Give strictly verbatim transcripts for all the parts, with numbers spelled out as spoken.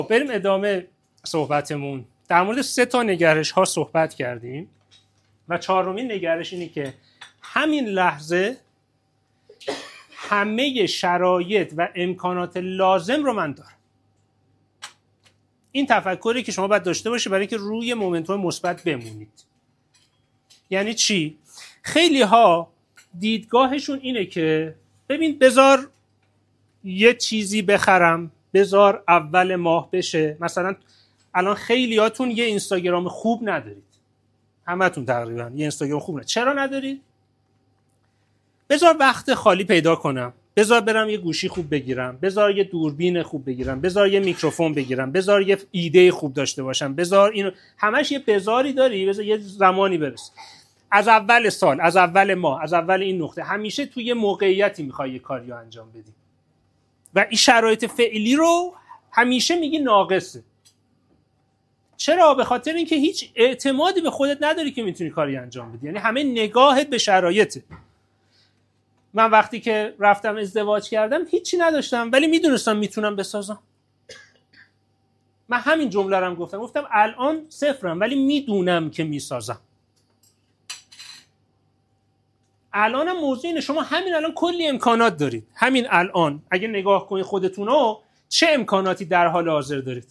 بریم ادامه صحبتمون. در مورد سه تا نگرش ها صحبت کردیم و چهارمین نگرش اینه که همین لحظه همه شرایط و امکانات لازم رو من دارم. این تفکری که شما باید داشته باشید برای اینکه روی مومنتوم مثبت بمونید. یعنی چی؟ خیلی ها دیدگاهشون اینه که ببین بذار یه چیزی بخرم، بذار اول ماه بشه. مثلا الان خیلیاتون یه اینستاگرام خوب ندارید، همتون تقریبا یه اینستاگرام خوب ندارید. چرا ندارید؟ بذار وقت خالی پیدا کنم، بذار برم یه گوشی خوب بگیرم، بذار یه دوربین خوب بگیرم، بذار یه میکروفون بگیرم، بذار یه ایده خوب داشته باشم، بذار اینو. همش یه بذاری داری، بذار یه زمانی برس. از اول سال، از اول ماه، از اول این نقطه همیشه توی یه موقعیتی میخوای یه کاریو انجام بدی و این شرایط فعلی رو همیشه میگی ناقصه. چرا؟ به خاطر اینکه هیچ اعتمادی به خودت نداری که میتونی کاری انجام بدی. یعنی همه نگاهت به شرایطه. من وقتی که رفتم ازدواج کردم هیچی نداشتم ولی میدونستم میتونم بسازم. من همین جمله رو هم گفتم، گفتم الان صفرم ولی میدونم که میسازم. الان هم موضوع اینه، شما همین الان کلی امکانات دارید. همین الان اگه نگاه کنید خودتونو، چه امکاناتی در حال حاضر دارید؟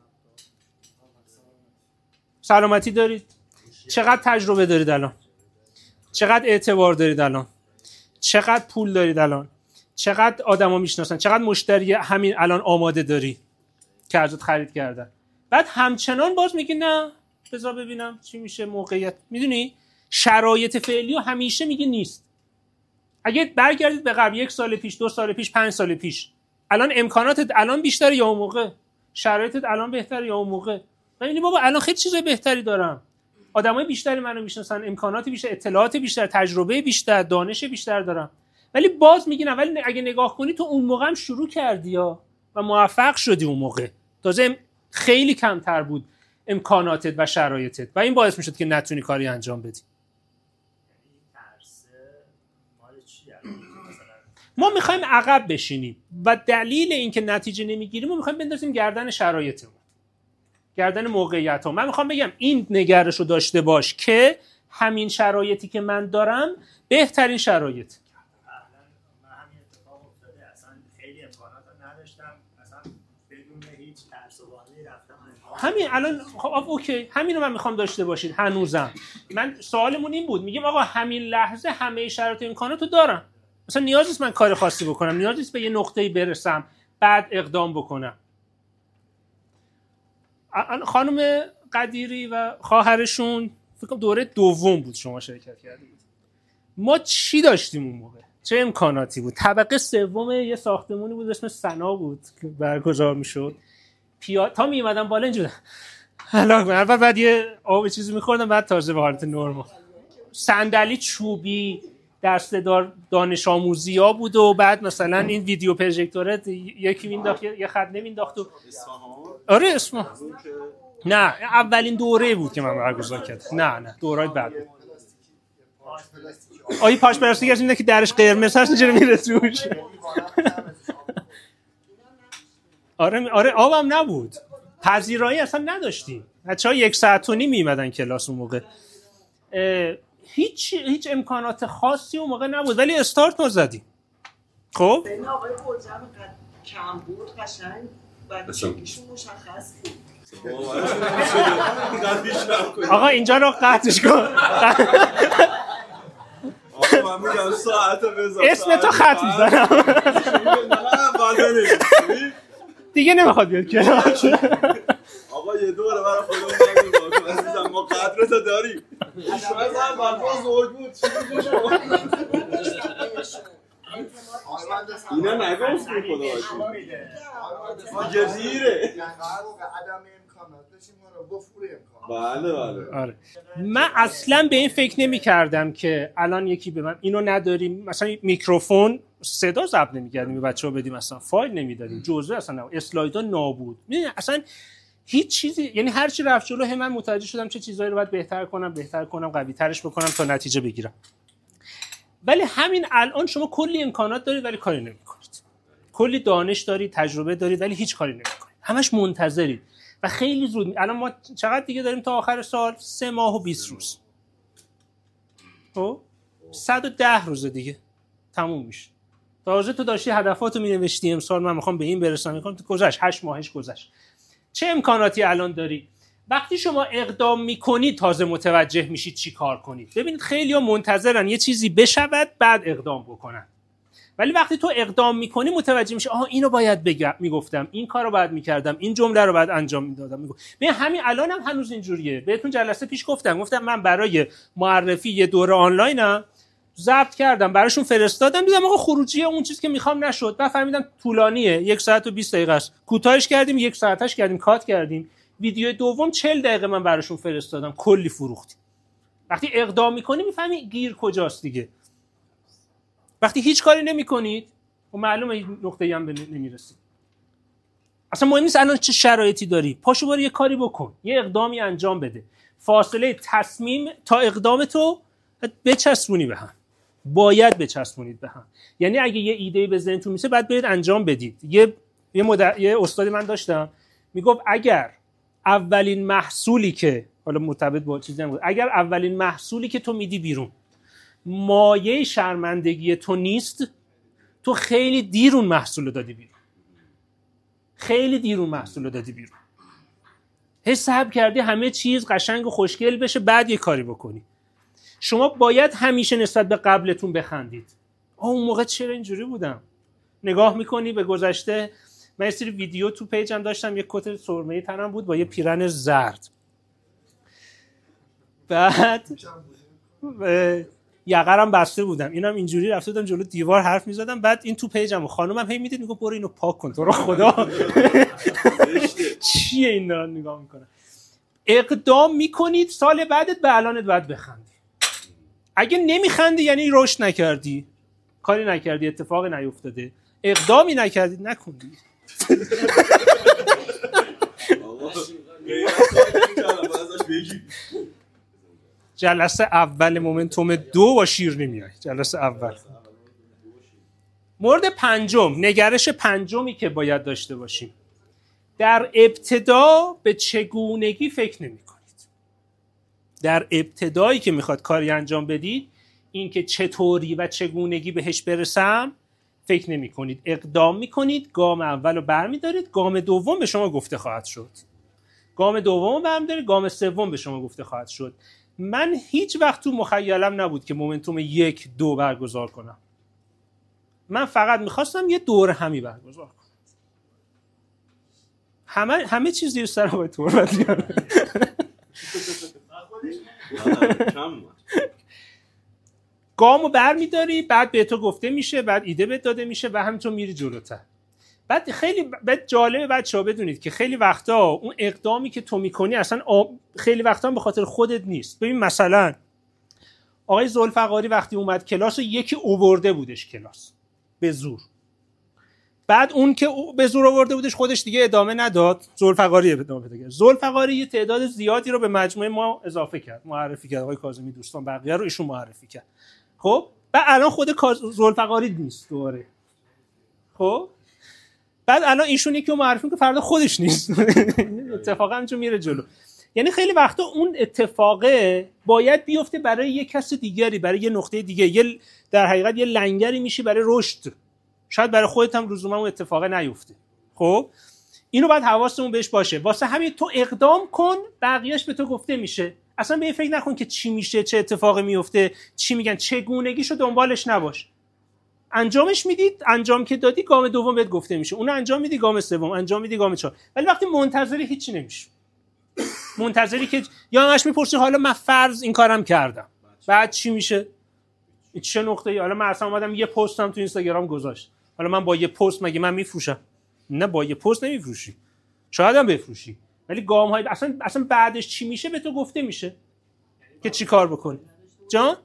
سلامتی دارید؟ چقدر تجربه دارید الان؟ چقدر اعتبار دارید الان؟ چقدر پول دارید الان؟ چقدر آدما میشناسن؟ چقدر مشتری همین الان آماده داری که ازت خرید کردن؟ بعد همچنان باز میگی نه بذار ببینم چی میشه موقعیت. میدونی شرایط فعلی رو همیشه میگی نیست. اگه برگردید به قبل، یک سال پیش، دو سال پیش، پنج سال پیش، الان امکاناتت الان بیشتره یا اون موقع؟ شرایطت الان بهتره یا اون موقع؟ ببینید بابا الان خیلی چیزای بهتری دارم، آدمای بیشتری منو میشناسن، امکانات بیشتر، اطلاعات بیشتر، تجربه بیشتر، دانش بیشتر دارم. ولی باز میگین ولی اگه نگاه کنی تو اون موقع هم شروع کردی یا و موفق شدی. اون موقع تازه خیلی کمتر بود امکاناتت و شرایطت و این باعث میشد که نتونی کاری انجام بدی. ما میخوایم عقب بشینیم و دلیل اینکه نتیجه نمیگیریم ما میخوایم بندازیم گردن شرایطمون، گردن موقعیت ها. من میخوام بگم این نگرش رو داشته باش که همین شرایطی که من دارم بهترین شرایط. من همین اتفاق افتاده، اصلا خیلی امکانات رو نداشتم، اصلا بدون هیچ ترس و بازی رفتم. همین الان خب اوکی، همین رو من میخوام داشته باشید هنوزم. من سوالمون این بود، میگیم آقا همین لحظه همه شرایط و امکانات رو دارم، مثلا نیاز نیست من کار خاصی بکنم، نیاز نیست به یه نقطه‌ای برسم بعد اقدام بکنم. خانم قدیری و خواهرشون فکر کنم دوره دوم بود شما شرکت کردید. ما چی داشتیم اون موقع؟ چه امکاناتی بود؟ طبقه سوم یه ساختمونی بود اسم سنا بود که برگزار میشد. پیا تا می اومدم بالا اینجوری هلاک من بعد یه آب چیزی می‌خوردم بعد تازه به حالت نرمال. صندلی چوبی دسته‌دار دانش آموزی‌ها بود و بعد مثلا این ویدیو پروژکتور یکی مینداخت یه خط نمینداخت و آره اسم نه اولین دوره بود که من برگزار کردم. نه نه دورای بعد بود. آیه پاش پلاستیک هست اینه که درش قرمز هست اینجوری میره توش. آره آره آبم نبود، پذیرایی اصلا نداشتیم. بچه‌ها یک ساعت و نیم میمدن کلاس اون موقع. هیچ هیچ امکانات خاصی اون موقع نبود ولی استارت ما زدیم. خب ببین آقای قلجم کم بود قشنگ بچگیشون مشخص بود. آقا اینجا رو قطعش کن. آقا من میگم ساعت بذار اسم تو خط میزنم دیگه نمیخواد بیاد کلاس. آقا یه دوره برای خودمون نگو عزیزم ما قدرتو داریم. شما زن بالفاز زوج بود چی اینا نگفت که خدا باشید دیگه دیره عدم امکانات داشتیم ما رو بفوره امکانات. بله بله آره. من اصلا به این فکر نمی کردم که الان یکی به من اینو نداریم، مثلا میکروفون صدا ضبط نمی‌کردیم به بچه‌ها بدیم، اصلا فایل نمیدادیم، جزوه اصلا نبود، اسلایدها نابود. می‌دونی اصلا هیچ چیزی، یعنی هر چی رفت جلو هم من متوجه شدم چه چیزایی رو باید بهتر کنم بهتر کنم قوی‌ترش بکنم تا نتیجه بگیرم. ولی همین الان شما کلی امکانات دارید ولی کاری نمی‌کنید. کلی دانش دارید، تجربه دارید ولی هیچ کاری نمی‌کنید. همش منتظرید و خیلی زود. الان ما چقدر دیگه داریم تا آخر سال؟ سه ماه و بیست روز. خب صد و ده روز دیگه تموم میشه. تازه تو داشتی هدفاتو مینوشتی، امسال من میخوام به این برسم، میخوام گذشت هشت ماهش گذشت. چه امکاناتی الان داری؟ وقتی شما اقدام میکنید تازه متوجه میشید چی کار کنید. ببینید خیلی‌ها منتظرن یه چیزی بشود بعد اقدام بکنن، ولی وقتی تو اقدام میکنی متوجه میشه آها اینو باید بگم، میگفتم این کارو باید میکردم، این جمله رو باید انجام میدادم. میگم ببین همین الانم هم هنوز اینجوریه. بهتون جلسه پیش گفتم گفتم من برای معرفی یه دوره آنلاینم ضبط کردم، براشون فرستادم، دیدم آقا خروجی اون چیزی که میخوام نشد. بعد فهمیدم طولانیه، یک ساعت و بیست دقیقه است. کوتاهش کردیم، یک ساعتش کردیم، کات کردیم. ویدیو دوم چهل دقیقه من براشون فرستادم، کلی فروختیم. وقتی اقدام میکنی میفهمی گیر کجاست دیگه. وقتی هیچ کاری نمیکنید و معلومه نقطه‌ای هم نمیرسید. اصلا مهم نیست الان چه شرایطی داری، پاشو برو یه کاری بکن، یه اقدامی انجام بده. فاصله تصمیم تا اقدام تو بچسبونی به هم، باید بچسبونید به هم. یعنی اگه یه ایده به ذهنتون میسه بعد برید انجام بدید. یه یه, مدر... یه استادی من داشتم میگفت اگر اولین محصولی که حالا مرتبط با چیزی نمیگه، اگر اولین محصولی که تو میدی بیرون مایه شرمندگی تو نیست، تو خیلی دیرون محصول دادی بیرون، خیلی دیرون محصول دادی بیرون. حساب کردی همه چیز قشنگ و خوشگل بشه بعد یه کاری بکنی. شما باید همیشه نسبت به قبلتون بخندید. آه اون موقع چرا اینجوری بودم؟ نگاه میکنی به گذشته. من یه سری ویدیو تو پیجم داشتم، یه کت سرمه‌ای تنم بود با یه پیرن زرد، بعد یقرم بسته بودم، اینم اینجوری رفته بودم جلو دیوار حرف میزدم. بعد این تو پیجم خانومم هی میدید میگه برو اینو پاک کن تو رو خدا. چیه این دارن نگاه میکنن؟ اقدام میکنید، سال بعدت به الانت باید بخندی. اگه نمیخندی یعنی رشد نکردی، کاری نکردی، اتفاقی نیفتاده، اقدامی نکردی، نکندی. جلسه اول مومنتوم دو با شیر نمیای. جلسه اول. مورد پنجم، نگرش پنجمی که باید داشته باشیم. در ابتدا به چگونگی فکر نمی کنید. در ابتدایی که میخواد کاری انجام بدید این که چطوری و چگونگی بهش برسم فکر نمی کنید. اقدام می کنید، گام اول رو برمی دارید، گام دوم به شما گفته خواهد شد. گام دوم رو برمی دارید، گام سوم به شما گفته خواهد شد. من هیچ وقت تو مخیلم نبود که مومنتوم یک دو برگزار کنم. من فقط میخواستم یه دور همی برگزار کنم. همه همه چیز زیر سر آقای تربتی. گامو برمیداری، بعد به تو گفته میشه، بعد ایده بهت داده میشه و همینطور میری جلوتر. بعد خیلی بعد جالبه بچه‌ها بدونید که خیلی وقتا اون اقدامی که تو میکنی اصلا خیلی وقتا به خاطر خودت نیست. ببین مثلا آقای ذوالفقاری وقتی اومد کلاس یکی آورده بودش کلاس به زور، بعد اون که به زور آورده بودش خودش دیگه ادامه نداد، ذوالفقاری ادامه بده. ذوالفقاری یه تعداد زیادی رو به مجموعه ما اضافه کرد، معرفی کرد، آقای کاظمی دوستان بقیه رو ایشون معرفی کرد. خب بعد الان خود ذوالفقاری نیست دوباره. خب بعد الان ایشون یکی رو معرفی که فردا خودش نیست. اتفاقا همینجور میره جلو. یعنی خیلی وقتا اون اتفاقه باید بیفته برای یه کس دیگری، برای یه نقطه دیگه، یه در حقیقت یه لنگری میشی برای رشد. شاید برای خودت هم لزوما اون اتفاقه نیفته. خب اینو باید حواسمون بهش باشه. واسه همین تو اقدام کن، بقیه‌اش به تو گفته میشه. اصلا به این فکر نکن که چی میشه، چه اتفاقی میفته، چی میگن، چگونگیشو دنبالش نباش. انجامش میدید، انجام که دادی گام دوم بهت گفته میشه، اون انجام میدی گام سوم، انجام میدی گام چهار. ولی وقتی منتظری هیچی نمیشه. منتظری که یا همش میپرسی حالا من فرض این کارم کردم، بعد چی میشه؟ چه نقطه‌ای؟ حالا من اصلا اومدم یه پستم تو اینستاگرام گذاشت، حالا من با یه پست مگه من میفروشم؟ نه، با یه پست نمیفروشی، شاید هم بفروشی، ولی گام های اصلا اصلا بعدش چی میشه به تو گفته میشه که چی کار بکنی. جان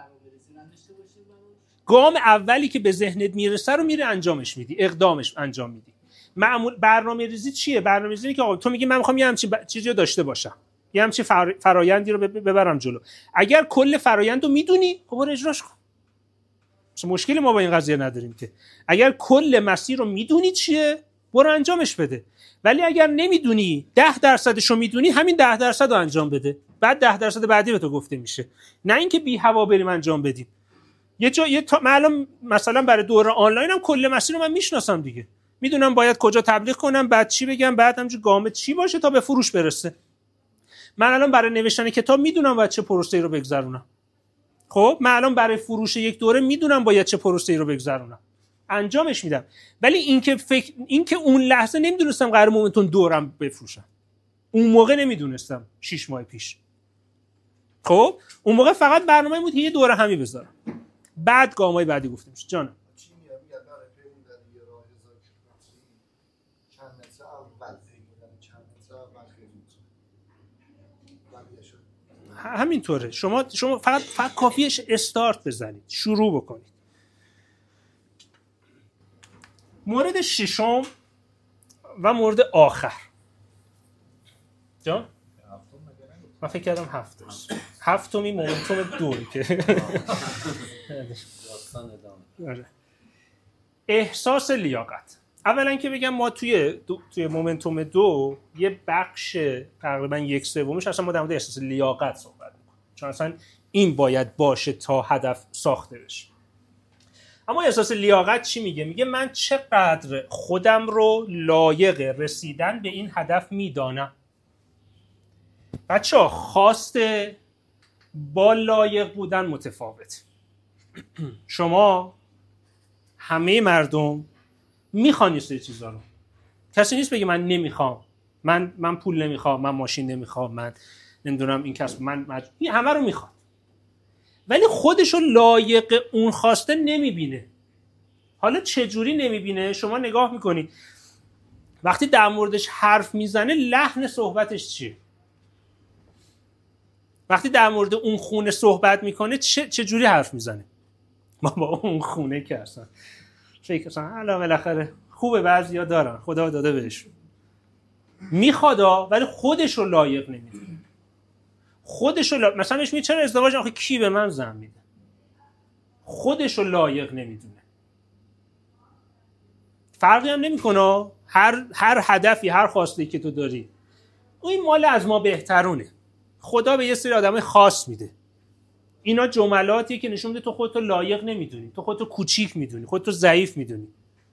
گام اولی که به ذهنت میرسه رو میره انجامش میدی، اقدامش انجام میدی. معمول برنامه ریزی چیه؟ برنامه ریزی که آقا تو میگی من میخوام یه همچین ب... چیزی رو داشته باشم، یه همچین فر... فرایندی رو ببرم جلو. اگر کل فرایند رو میدونی خب برو اجراش کن. چه مشکلی ما با این قضیه نداریم که. اگر کل مسیر رو میدونی چیه برو انجامش بده. ولی اگر نمیدونی ده درصدشو میدونی، همین ده درصد رو انجام بده، بعد ده درصد بعدی به تو گفته میشه. نه اینکه بی هوا بریم انجام بدیم. یه جا یه تا... معلوم مثلا برای دوره آنلاین هم کل مسیر رو من میشناسم دیگه، میدونم باید کجا تبلیغ کنم، بعد چی بگم، بعد همینجور گام چی باشه تا به فروش برسه. من الان برای نوشتن کتاب میدونم باید چه پروسه‌ای رو بگذرونم. خب من الان برای فروش یک دوره میدونم باید چه پروسه‌ای رو بگذرونم، انجامش میدم. ولی اینکه فکر اینکه اون لحظه نمیدونستم قرار مومنتوم دورم بفروشم، اون موقع نمیدونستم شش ماه پیش. خب اون موقع فقط برنامه بود که یه دوره همی بذارم، بعد گامای بعدی گفته میشه. جان چی میاد میگه برای پیموندن یه راه هزار کیلومتری چند متر اول پیموندن چند متر اول خیلی شد. همینطوره. شما شما فقط فقط کافیه استارت بزنید، شروع بکنید. مورد ششم و مورد آخر. جان من فکر کردم هفت است. هفتمی مومنتوم دوری که احساس لیاقت. اولا که بگم ما توی دو، توی مومنتوم دو یه بخش تقریبا یک سومش اصلا ما در مورد احساس لیاقت صحبت می‌کنیم، چون اصلا این باید باشه تا هدف ساخته بشه. اما احساس لیاقت چی میگه؟ میگه من چقدر خودم رو لایق رسیدن به این هدف میدانم. بچه‌ها خواست با لایق بودن متفاوت. شما همه مردم میخوان یه سری چیزا رو. کسی نیست بگه من نمیخوام، من من پول نمیخوام، من ماشین نمیخوام، من نمیدونم این کسب، من مج... این همه رو میخواد. ولی خودشو لایق اون خواسته نمیبینه. حالا چه جوری نمیبینه؟ شما نگاه میکنی وقتی در موردش حرف میزنه لحن صحبتش چیه؟ وقتی در مورد اون خونه صحبت میکنه چه چه جوری حرف میزنه؟ ما با اون خونه که اصلا فکر اصلا الان بالاخره خوبه، بعضیا دارن، خدا داده بهشون، میخوادا ولی خودش رو لایق نمیدونه. خودش رو لا... مثلا بهش میگه چرا ازدواج آخه کی به من زن میده؟ خودش رو لایق نمیدونه. فرقی هم نمیکنه هر هر هدفی، هر خواسته که تو داری، این مال از ما بهترونه. خدا به یه سری آدمای خاص میده. اینا جملاتیه که نشون میده تو خودتو لایق نمیدونی، تو خودتو کوچیک میدونی، خودتو ضعیف میدونی.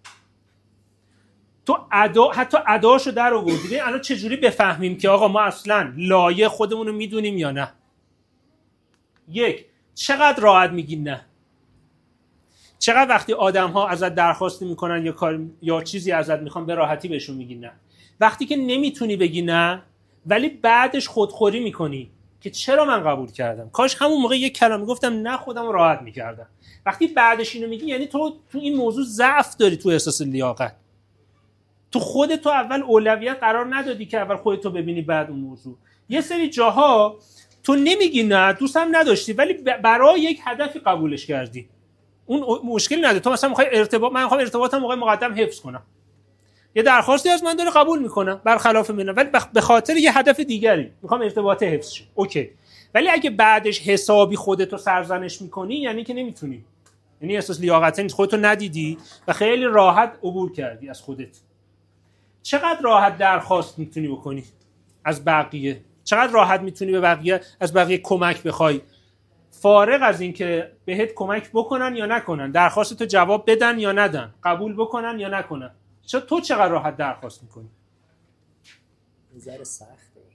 تو ادا حتی اداشو در آوردی. ببین الان چجوری بفهمیم که آقا ما اصلا لایق خودمون رو میدونیم یا نه؟ یک، چقدر راحت میگی نه؟ چقدر وقتی آدم‌ها ازت درخواست میکنن یا کار یا چیزی ازت میخوان به راحتی بهشون میگی نه؟ وقتی که نمیتونی بگی نه ولی بعدش خودخوری میکنی که چرا من قبول کردم، کاش همون موقع یک کلمه گفتم نه خودم رو راحت میکردم. وقتی بعدش اینو میگی یعنی تو تو این موضوع ضعف داری، تو احساس لیاقت. تو خودت تو اول اولویت قرار ندادی که اول خودت رو ببینی بعد اون موضوع. یه سری جاها تو نمیگی نه، دوست هم نداشتی ولی برای یک هدفی قبولش کردی. اون مشکلی نداره. تو مثلا میخوای ارتباط، من میخوام ارتباطم موقع مقدم حفظ کنم، یه درخواستی از من داره قبول میکنم برخلاف من، ولی به خاطر یه هدف دیگری میخوام ارتباط حفظ شه، اوکی. ولی اگه بعدش حسابی خودت رو سرزنش میکنی یعنی که نمیتونی، یعنی احساس لیاقت نیست، خودت رو ندیدی و خیلی راحت عبور کردی از خودت. چقدر راحت درخواست میتونی بکنی از بقیه؟ چقدر راحت میتونی به بقیه از بقیه کمک بخوای، فارغ از این که بهت کمک بکنن یا نکنن، درخواست تو جواب بدن یا ندن، قبول بکنن یا نکنن، چرا تو چقدر راحت درخواست میکنی؟ نظر سخته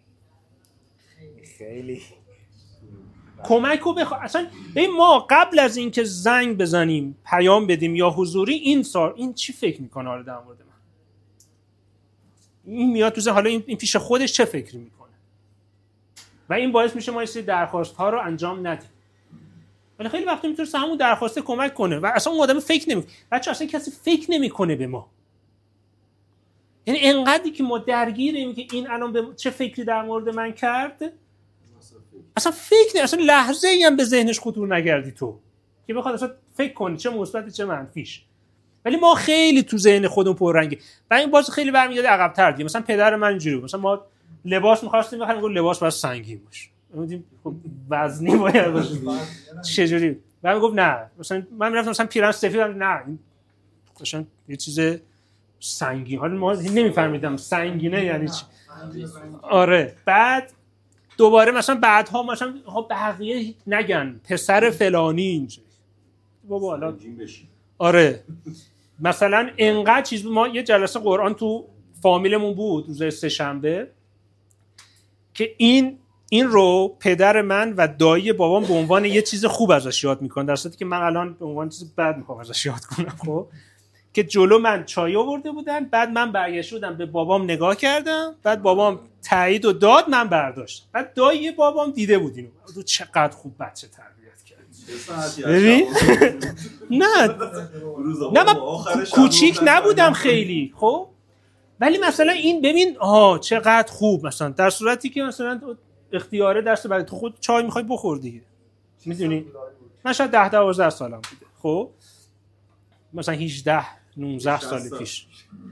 خیلی. کمک رو بخوا... اصلا ببین ما قبل از این که زنگ بزنیم پیام بدیم یا حضوری، این سال این چی فکر میکنه حالا در مورد من؟ این میاد تو حالا این پیش خودش چه فکری میکنه؟ و این باعث میشه ما این سری درخواست ها رو انجام ندیم. ولی خیلی وقتا میتونه همون درخواسته کمک کنه و اصلا اون آدم فکر نمیکنه. بچه اصلا کسی فکر نمیکنه به ما. یعنی انقدری که ما درگیریم که این الان به چه فکری در مورد من کرد، اصلا فکر نه، اصلا لحظه ای هم به ذهنش خطور نگردی تو که بخواد اصلا فکر کنی چه مثبت چه منفیش. ولی ما خیلی تو ذهن خودمون پررنگی و این باز خیلی برمیگرده عقب‌تر دیگه. مثلا پدر من اینجوری بود، مثلا ما لباس می‌خواستیم بخریم، گفت لباس باید سنگین باشه، گفتیم خب وزنی باید باشه چجوری؟ بعد گفت نه، مثلا من میرفتم مثلا پیرن سفید، نه این مثلا یه چیز سنگین، حالا ما نمیفهمیدم سنگینه یعنی چی. آره بعد دوباره مثلا بعدها مثلا ها بقیه نگن پسر فلانی اینجا بابا حالا آره مثلا انقدر چیز. ما یه جلسه قرآن تو فامیلمون بود روز سه شنبه که این این رو پدر من و دایی بابام به عنوان یه چیز خوب ازش یاد میکنن، در صورتی که من الان به عنوان چیز بد میخوام ازش یاد کنم. خب که جلو من چای آورده بودن، بعد من برگشته بودم به بابام نگاه کردم، بعد بابام تایید و داد، من برداشتم، بعد دایی بابام دیده بود اینو، تو چقدر خوب بچه تربیت کردی. ببین نه نه من کوچیک نبودم خیلی خب، ولی مثلا این ببین آها چقدر خوب، مثلا در صورتی که مثلا اختیاره دست برای تو خود چای میخوای بخور دیگه، میدونی من شاید ده دوازده سالم بوده خب، مثلا هجده نوزده سال پیش.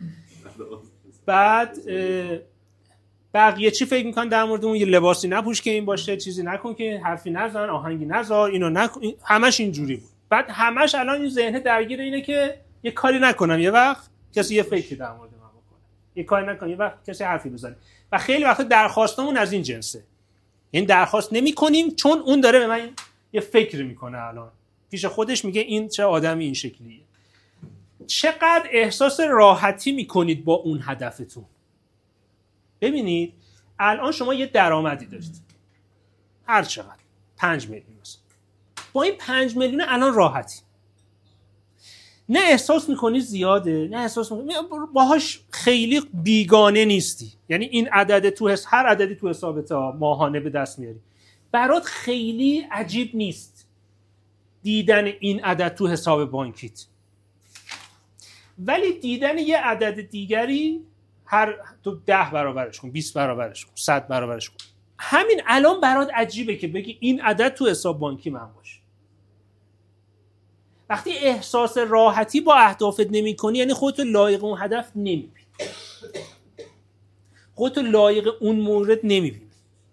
بعد بقیه چی فکر میکنن در مورد اون؟ یه لباسی نپوش که این باشه، چیزی نکن که حرفی نزن، آهنگی نذار، اینو نکن، همش اینجوری بود. بعد همش الان این ذهن درگیر اینه که یه کاری نکنم یه وقت کسی یه فکری در مورد من بکنه، یه کاری نکنم یه وقت کسی حرفی بزنه. و خیلی وقتا درخواستمون از این جنسه، این درخواست نمی‌کنیم چون اون داره به من یه فکر میکنه، الان پیش خودش میگه این چه آدمی این شکلیه. چقدر احساس راحتی میکنید با اون هدفتون؟ ببینید الان شما یه درآمدی دارید هر چقدر پنج میلیون مثلا، با این پنج میلیون الان راحتی، نه احساس میکنی زیاده، نه احساس میکنی باهاش خیلی بیگانه نیستی، یعنی این عدد تو حس... هر عددی تو حسابت ماهانه به دست میاری، برات خیلی عجیب نیست دیدن این عدد تو حساب بانکیت. ولی دیدن یه عدد دیگری هر تو ده برابرش کن، بیست برابرش کن، صد برابرش کن، همین الان برات عجیبه که بگی این عدد تو حساب بانکی من باشه. وقتی احساس راحتی با اهدافت نمی کنی یعنی خودتو لایق اون هدف نمی بینی، خودتو لایق اون مورد نمی بینی.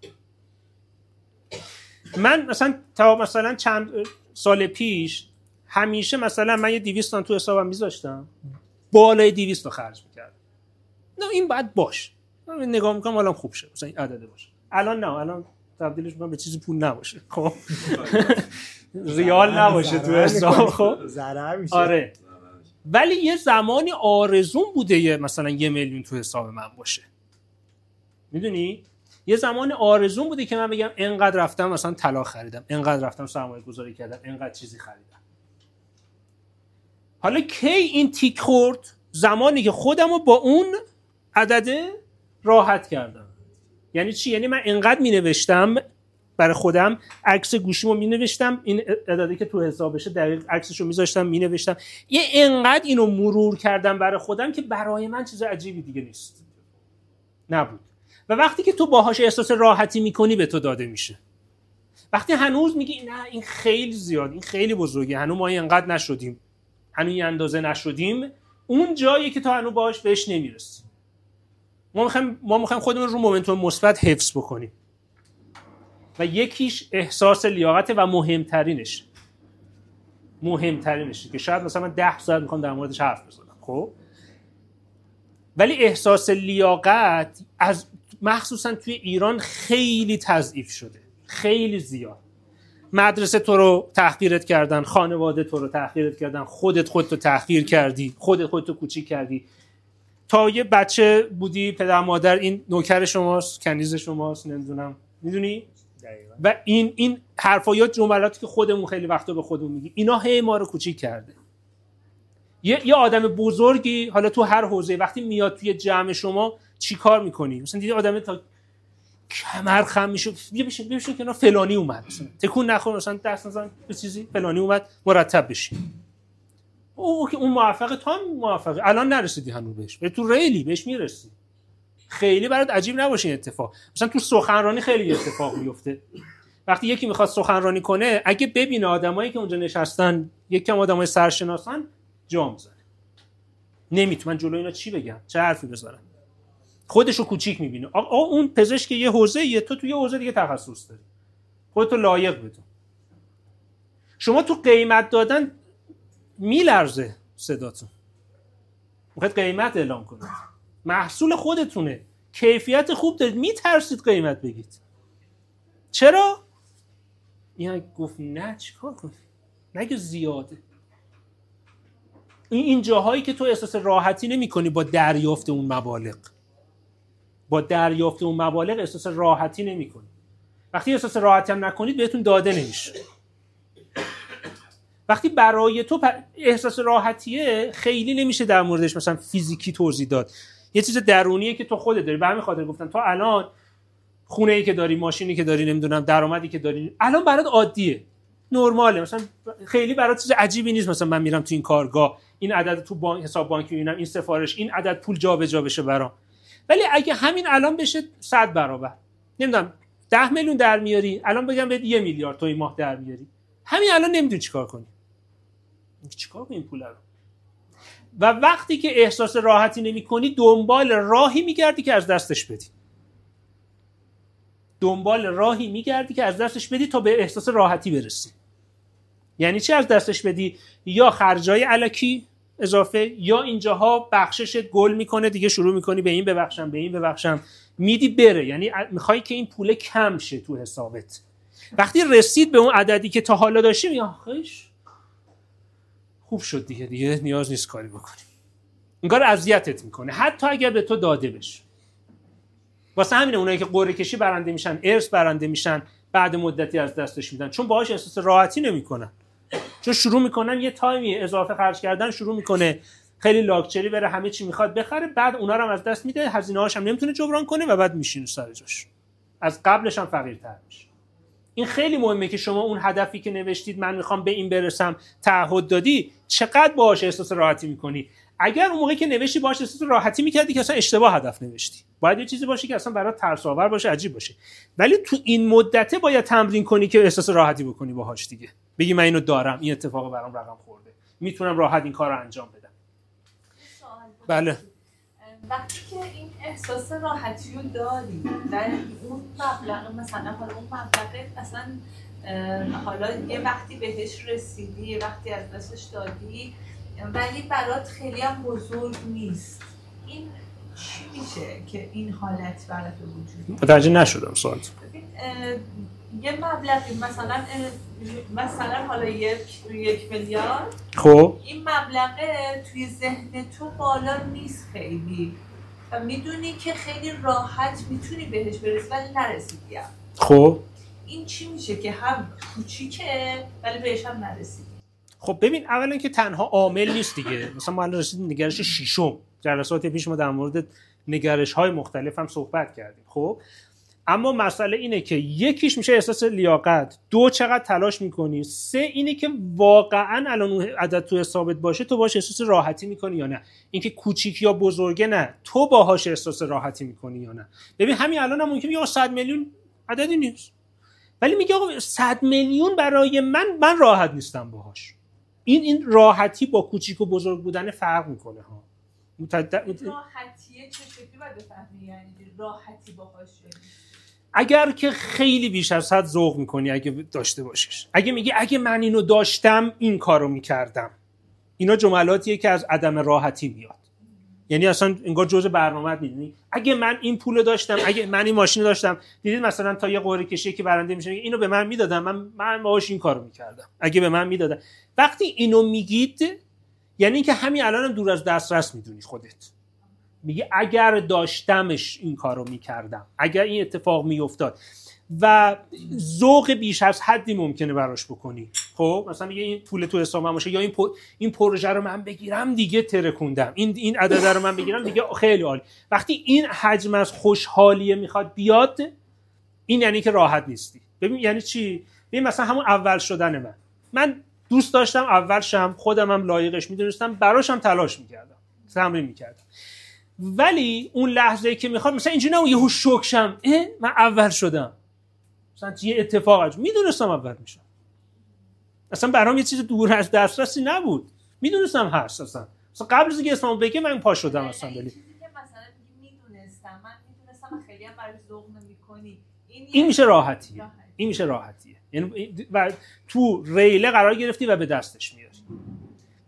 من مثلا تا مثلا چند سال پیش همیشه مثلا من یه دویست تومن تو حسابم میذاشتم، بالای دویست رو خرج میکردم. نه این باید باشه، من نگاه میکنم حالا خوب شه مثلا این عدده باشه. الان نه، الان تبدیلش میکنم به چیزی پول نباشه، خب ریال نباشه تو حساب، خب ضرر میشه. آره ولی یه زمانی آرزوم بوده یه مثلا یه میلیون تو حساب من باشه، میدونی یه زمان آرزوم بوده که من بگم اینقدر رفتم مثلا طلا خریدم، اینقدر رفتم سرمایه گذاری کردم، اینقدر چیزی خریدم. حالا کی این تیک خورد؟ زمانی که خودم رو با اون عدده راحت کردم. یعنی چی؟ یعنی من اینقدر می نوشتم برای خودم، عکس گوشیمو می نوشتم، این عددی که تو حسابشه دقیق عکسشو می ذاشتم می نوشتم، یه اینقدر اینو مرور کردم برای خودم که برای من چیز عجیبی دیگه نیست نبود. و وقتی که تو باهاش احساس راحتی میکنی به تو داده میشه. وقتی هنوز میگی نه این خیلی زیاد، این خیلی بزرگه، هنوز ما اینقدر نشدیم، هنوز این اندازه نشدیم، اون جاییه که تو هنوز باهاش بهش نمیرسی. ما میخوایم ما میخوایم خودمون رو مومنتوم مثبت حفظ بکنیم و یکیش احساس لیاقت و مهمترینش مهمترینشه که شاید مثلا من ده ساعت میخوام در موردش حرف بزنم، خب ولی احساس لیاقت از مخصوصا توی ایران خیلی تضعیف شده، خیلی زیاد. مدرسه تو رو تحقیرت کردن، خانواده تو رو تحقیرت کردن، خودت خودتو تحقیر کردی، خودت خودتو کوچیک کردی. تا یه بچه بودی پدر مادر این نوکر شماست، کنیز شماست، نمیدونم، میدونی؟ دقیقاً. و این این حرفا یا جملاتی که خودمون خیلی وقتا به خودمون میگی، اینا هی ما رو کوچیک کرده. یه یه آدم بزرگی حالا تو هر حوزه وقتی میاد توی جمع شما چی کار میکنی؟ مثلا دیدی آدم تا کمر خم میشه، بیا بشین بیا بشین کنار فلانی اومد، مثلا تکون نخور، مثلا دست نزن به چیزی، فلانی اومد، مرتب بشین. او که اون موفقه، تو هم موفقه، الان نرسیدی هنوز بهش، ولی تو ریلی بهش میرسی. خیلی برات عجیب نباشه این اتفاق. مثلا تو سخنرانی خیلی اتفاق میفته. وقتی یکی میخواد سخنرانی کنه، اگه ببینه آدمایی که اونجا نشستن یکم آدمای سرشناسن، جا میزنه. نمیتونن جلوی اینا چی بگم، چه حرفی بزنن. خودشو کوچیک میبینه. آقا اون پزشک یه حوزه‌ایه، تو تو یه حوزه دیگه تخصص داری. خودتو لایق بدون. شما تو قیمت دادن میلرزه صداتون. میخواید قیمت اعلام کنید، محصول خودتونه، کیفیت خوب دارید، میترسید قیمت بگید. چرا؟ این گفت نه چیکار کنی؟ نگه زیاده. این جاهایی که تو احساس راحتی نمی کنی با دریافت اون مبالغ، با دریافت اون مبالغ احساس راحتی نمی کنی. وقتی احساس راحتی هم نکنید بهتون داده نمیشه. وقتی برای تو احساس راحتیه خیلی نمیشه در موردش مثلا فیزیکی توضیح داد، یه چیز درونیه که تو خودت داری. به همین خاطر گفتم تو الان خونه‌ای که داری، ماشینی که داری، نمیدونم درآمدی که داری، الان برات عادیه، نرماله، مثلا خیلی برات چیز عجیبی نیست. مثلا من میرم تو این کارگاه، این عدد تو بانک حساب بانکی میبینم، این سفارش، این عدد پول جابجا بشه برام. ولی اگه همین الان بشه صد برابر، نمیدونم ده میلیون در میاری، الان بگم بهت یه میلیارد تو این ماه در میاری، همین الان نمیدونی چیکار کنی. چیکار کنی این پول رو؟ و وقتی که احساس راحتی نمی‌کنی دنبال راهی میگردی که از دستش بدی. دنبال راهی میگردی که از دستش بدی تا به احساس راحتی برسی. یعنی چی از دستش بدی؟ یا خرجای الکی اضافه، یا اینجاها بخششت گل میکنه دیگه، شروع میکنی به این ببخشم به این ببخشم، میدی بره. یعنی میخوای که این پول کم شه تو حسابت. وقتی رسید به اون عددی که تا حالا داشتی میگی آخیش خوب شد دیگه، دیگه نیاز نیست کاری بکنیم. انگار اذیتت میکنه حتی اگر به تو داده بشه. واسه همینه اونایی که قرعه کشی برنده میشن، ارث برنده میشن، بعد مدتی از دستش میدن، چون باهاش احساس راحتی نمیکنن. چون شروع میکنن یه تایمی اضافه خرج کردن، شروع میکنه خیلی لاکچری بره، همه چی میخواد بخره، بعد اونا رو هم از دست میده، هزینه‌هاش هم نمیتونه جبران کنه و بعد میشینه سر جاش، از قبلش هم فقیرتر میشه. این خیلی مهمه که شما اون هدفی که نوشتید من میخوام به این برسم تعهد دادی، چقدر باهاش احساس راحتی میکنی. اگر اون موقعی که نوشتی باهاش احساس راحتی میکردی که اصلا اشتباه هدف نوشتی، باید یه چیزی باشه که اصلا برات ترس‌آور باشه، عجیب باشه. ولی تو این مدته باید تمرین کنی که احساس راحتی بکنی باهاش دیگه. بگی من اینو دارم، این اتفاق برام رقم خورده، میتونم راحت این کارو انجام بدم. بله. وقتی که این احساس راحتی رو داری در اون مبلغ، مثلا حالا اون مبلغ اصلا حالا یه وقتی بهش رسیدی، یه وقتی از دستش دادی، ولی برات خیلی هم بزرگ نیست، این چی میشه که این حالت برات وجود داره؟ متوجه نشدم سوالت. یه مبلغی مثلا مثلا حالا یک یک میلیارد، خب این مبلغه توی ذهن تو بالا نیست خیلی و میدونی که خیلی راحت میتونی بهش برسی ولی نرسیدی. خب این چی میشه که هم کوچیکه ولی بهش هم نرسیدی؟ خب ببین، اولا که تنها عامل نیست دیگه. مثلا ما الان رسیدیم نگرش ششم، جلسات پیش ما در مورد نگرش های مختلف هم صحبت کردیم. خب اما مسئله اینه که یکیش میشه احساس لیاقت، دو چقدر تلاش میکنی، سه اینه که واقعا الان اون عدد تو حسابت باشه تو باهاش احساس راحتی میکنی یا نه. اینکه کوچیک یا بزرگه نه، تو باهاش احساس راحتی میکنی یا نه. ببین همین الان هم ممکنه بگی صد میلیون عددی نیست، ولی میگه آقا صد میلیون برای من من راحت نیستم باهاش. این این راحتی با کوچیک و بزرگ بودن فرق میکنه ها. متد... راحتیه چه شکلی باید بفهمی؟ یعنی راحتی باهاش اگر که خیلی بیش از حد ذوق میکنی، اگه داشته باشیش، اگه میگی اگه من اینو داشتم این کارو میکردم، اینا جملاتیه که از عدم راحتی میاد. یعنی اصلا انگار جزء برنامه‌ات نیست. اگه من این پولو داشتم، اگه من این ماشین داشتم، دیدید مثلا تا یه قرعه کشی که برنده میشه اینو به من میدادن، من من باهاش این کارو میکردم اگه به من میدادن. وقتی اینو میگید یعنی که همین الانم دور از دسترس میدونی خودت. میگه اگر داشتمش این کارو میکردم، اگر این اتفاق میافتاد، و ذوق بیش از حدی ممکنه براش بکنی. خب مثلا میگه این پول تو حسابم باشه، یا این پو... این پروژه رو من بگیرم دیگه ترکوندم، این این عدد رو من بگیرم دیگه خیلی عالی. وقتی این حجم از خوشحالیه میخواد بیاد، این یعنی که راحت نیستی. ببین یعنی چی؟ ببین مثلا همون اول شدن من من دوست داشتم اول شم، خودم هم لایقش میدونستم، براشم تلاش میکردم، تمرین میکردم، ولی اون لحظه‌ای که میخواد مثلا اینجوری نه یهو شوک شم، من اول شدم، مثلا یه اتفاق میدونستم اول میشم، اصلا برام یه چیز دور از دسترسی نبود، میدونستم هست، اصلا اصلا قبل از اینکه اسمم بگه من پا شدم اصلا. ولی چیزی که مثلا میدونستم، من میدونستم خیلی هم برای ذوق نمی‌کنی، این این میشه راحتیه. این میشه راحتیه، یعنی و تو ریله قرار گرفتی و به دستش میاری.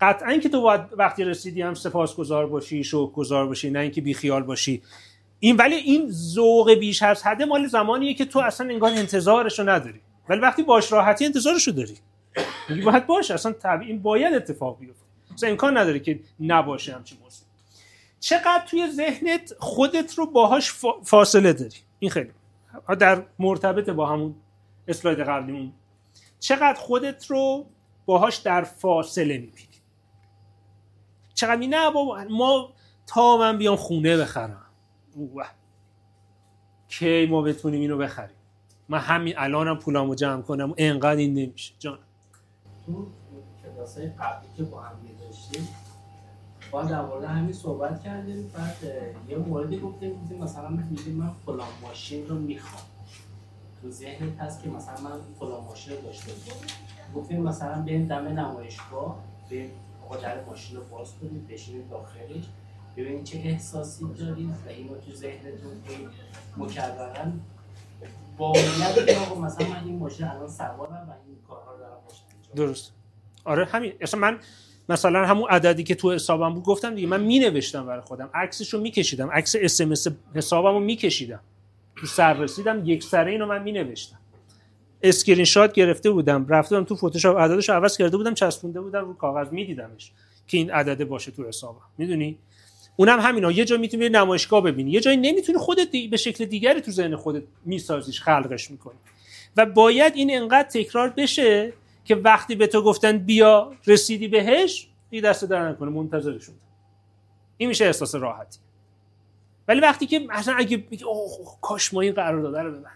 قطعا که تو باید وقتی رسیدی هم سپاسگزار باشی، شکرگزار باشی، نه اینکه بیخیال باشی. این ولی این ذوق بیش از حد مال زمانیه که تو اصلا انگار انتظارشو نداری، ولی وقتی باش راحتی انتظارشو داری. میگی باید باشه، اصلا طبیعی این باید اتفاق بیفته، اصلا امکان نداره که نباشه همچین موضوع. چقدر توی ذهنت خودت رو باهاش فاصله داری، این خیلی در مرتبط با همون اسلاید قبلیمون، چقدر خودت رو باهاش در فاصله میبینی. چقدر می نه بابا ما تا من بیام خونه بخرم اوه کی ما بتونیم اینو بخریم، من همین الانم پولامو جمع کنم انقدر این نمیشه. جان تو کلاسای قبلی که با هم داشتیم با در مورد همین صحبت کردیم، بعد یه موردی گفتیم گفتیم مثلا من میگم من فلان ماشین رو میخوام، تو ذهنت هست که مثلا من فلان ماشین رو داشته باشم، گفتیم مثلا بریم دم نمایشگاه، بریم آقا در ماشین رو باز کنید بشینید داخلش ببینید چه احساسی دارید و اینو تو ذهنتون مکررا باید که آقا مثلا من این ماشین الان سوارم و این کارها رو دارم باشه. درست. آره همین، اصلا من مثلا همون عددی که تو حسابم بود گفتم دیگه، من مینوشتم برای خودم، عکسشو میکشیدم، عکس اس ام اس حسابمو میکشیدم، تو سر رسیدم یک سره اینو من مینوشتم، اسکرین شات گرفته بودم، رفته بودم تو فتوشاپ عددشو عوض کرده بودم چسبونده بودم رو کاغذ، میدیدمش که این عدده باشه تو حسابم. میدونی اونم همینا، یه جا میتونی بری نمایشگاه ببینی، یه جایی نمیتونی خودت دی... به شکل دیگری تو ذهن خودت میسازیش، خلقش میکنی و باید این انقدر تکرار بشه که وقتی به تو گفتن بیا رسیدی بهش دیگه دست در نکنه، منتظرشون. این میشه احساس راحتی. ولی وقتی که مثلا اگه بگی اوه کاش ما این قرارداد رو ببندیم،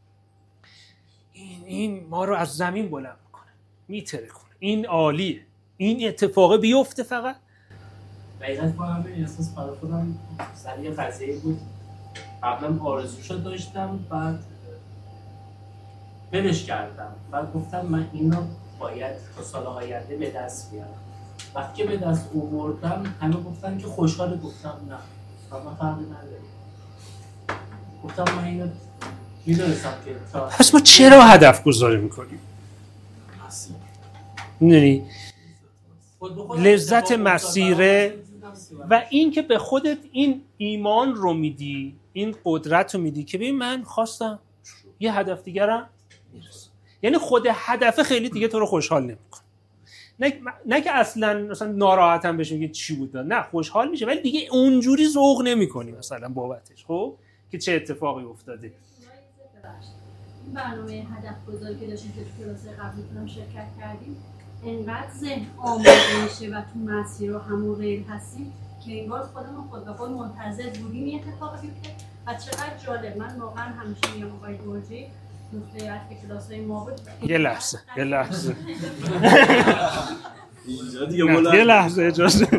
این این ما رو از زمین بلند میکنه، میترکونه، این عالیه، این اتفاق بیفته فقط. دقیقاً با همین احساس برای خودم سر یه قضیه بود، قبلا آرزوشو داشتم بعد ولش کردم، بعد گفتم من اینو باید تا سال آینده به دست بیارم. وقتی که به دست آوردم همه گفتن که خوشحاله، گفتم نه من فرقی نداره، گفتم من اینو میدونستم که تا پس ما چرا هدف گذاری میکنیم؟ میدونی لذت مسیره و این که به خودت این ایمان رو میدی، این قدرت رو میدی که ببین من خواستم یه هدف دیگرم میرسه، یعنی خود هدف خیلی دیگه تو رو خوشحال نمیکنه، نه نه که اصلا مثلا ناراحتم بشی میگه چی بود، نه خوشحال میشه ولی دیگه اونجوری ذوق نمیکنی مثلا بابتش، خب که چه اتفاقی افتاده. این برنامه هدف گذاری که داشتیم که تو کلاس قبلیتون شرکت کردیم انقدر ذهن آماده میشه و تو مسیر رو همون ریل هستیم که انگار خودمون خود به خود منتظر بودیم این اتفاق بیفته و چقدر جالب. من واقعا همیشه میگم آقای دورجی نقطه عطف کلاس‌های ما بود. یه لحظه یه لحظه اینجا دیگه بلند یه لحظه اجازه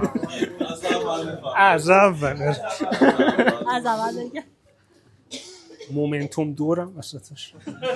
از اول از اول دیگه مومنتوم دورم وسطش.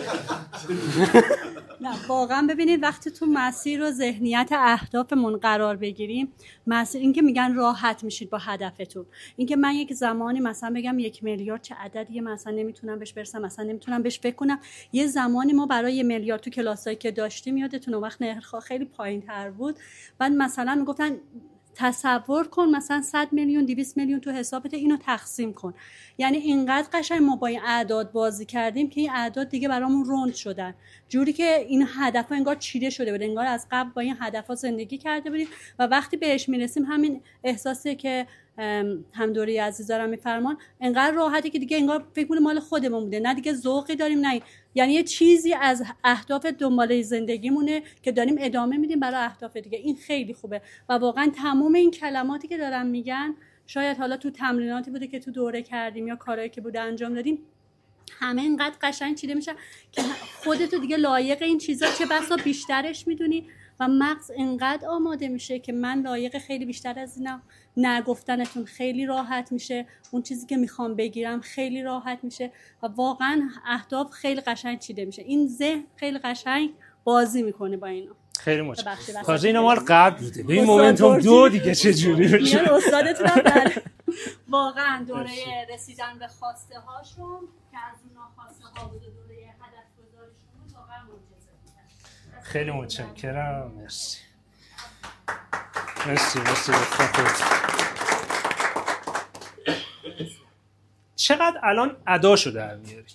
نه واقعا ببینید وقتی تو مسیر و ذهنیت اهدافمون قرار بگیریم، مسیر این که میگن راحت میشید با هدفتون، این که من یک زمانی مثلا بگم یک میلیارد چه عددیه مثلا نمیتونم بهش برسم، مثلا نمیتونم بهش فکر کنم، یه زمانی ما برای یک میلیارد تو کلاسایی که داشتیم یادتون اون وقت نرخ خیلی پایین‌تر بود، بعد مثلا میگفتن تصور کن مثلا صد میلیون دویست میلیون تو حسابت، اینو تقسیم کن. یعنی اینقدر قشنگ ما با این اعداد بازی کردیم که این اعداد دیگه برامون رند شدن، جوری که این هدفا انگار چیده شده بود، انگار از قبل با این هدفا زندگی کرده بودیم و وقتی بهش میرسیم همین احساسی که هم دوری عزیز دارم میفرمان، انقدر راحته که دیگه انگار فکر کنم مال خودمون بوده، نه دیگه ذوقی داریم، نه یعنی یه چیزی از اهداف دنباله زندگیمونه که داریم ادامه میدیم برای اهداف دیگه. این خیلی خوبه و واقعا تمام این کلماتی که دارم میگن شاید حالا تو تمریناتی بوده که تو دوره کردیم یا کارهایی که بوده انجام دادیم، همه اینقدر قشنگ چیده میشه که خودتو دیگه لایق این چیزا چه بسا بیشترش میدونی و مغز اینقدر آماده میشه که من لایق خیلی بیشتر از اینا، نگفتنتون خیلی راحت میشه، اون چیزی که میخوام بگیرم خیلی راحت میشه و واقعا اهداف خیلی قشنگ چیده میشه. این ذهن خیلی قشنگ بازی میکنه با اینا. خیلی متشکرم. تازه اینا مال قبل بوده. ببین مومنتوم دو دیگه چه جوری بشه. میگن استادتونم در واقعا دوره رسیدن به خواسته هاشون که از اونها خواسته ها بوده، دوره هدف گذاریشون بود، واقعا معجزه بود. خیلی متشکرم. مرسی. مرسی مرسی. چقدر الان ادا شده در میاری؟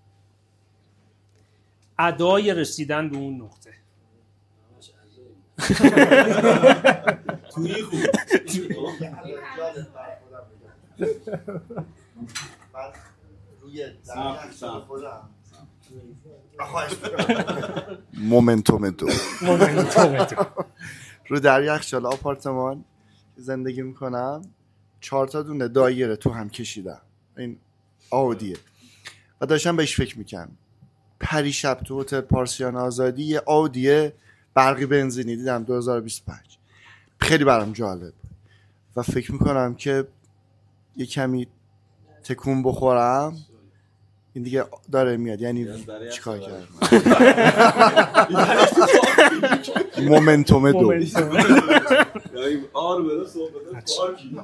ادای رسیدن به اون نقطه. توی خوب من روی درگاه خودم مومنتوم دو رو در یخچال آپارتمان زندگی میکنم، چهار تا دونه دایره تو هم کشیدم، این آودیه و داشتم بهش فکر میکنم. پریشب تو هتل پارسیان آزادی یه آودی برقی بنزینی دیدم دو هزار و بیست و پنج، خیلی برام جالب و فکر میکنم که یه کمی تکون بخورم این دیگه داره میاد. یعنی چیکار کردم؟ مومنتوم دو. یعنی آر بده صحبت پارکی.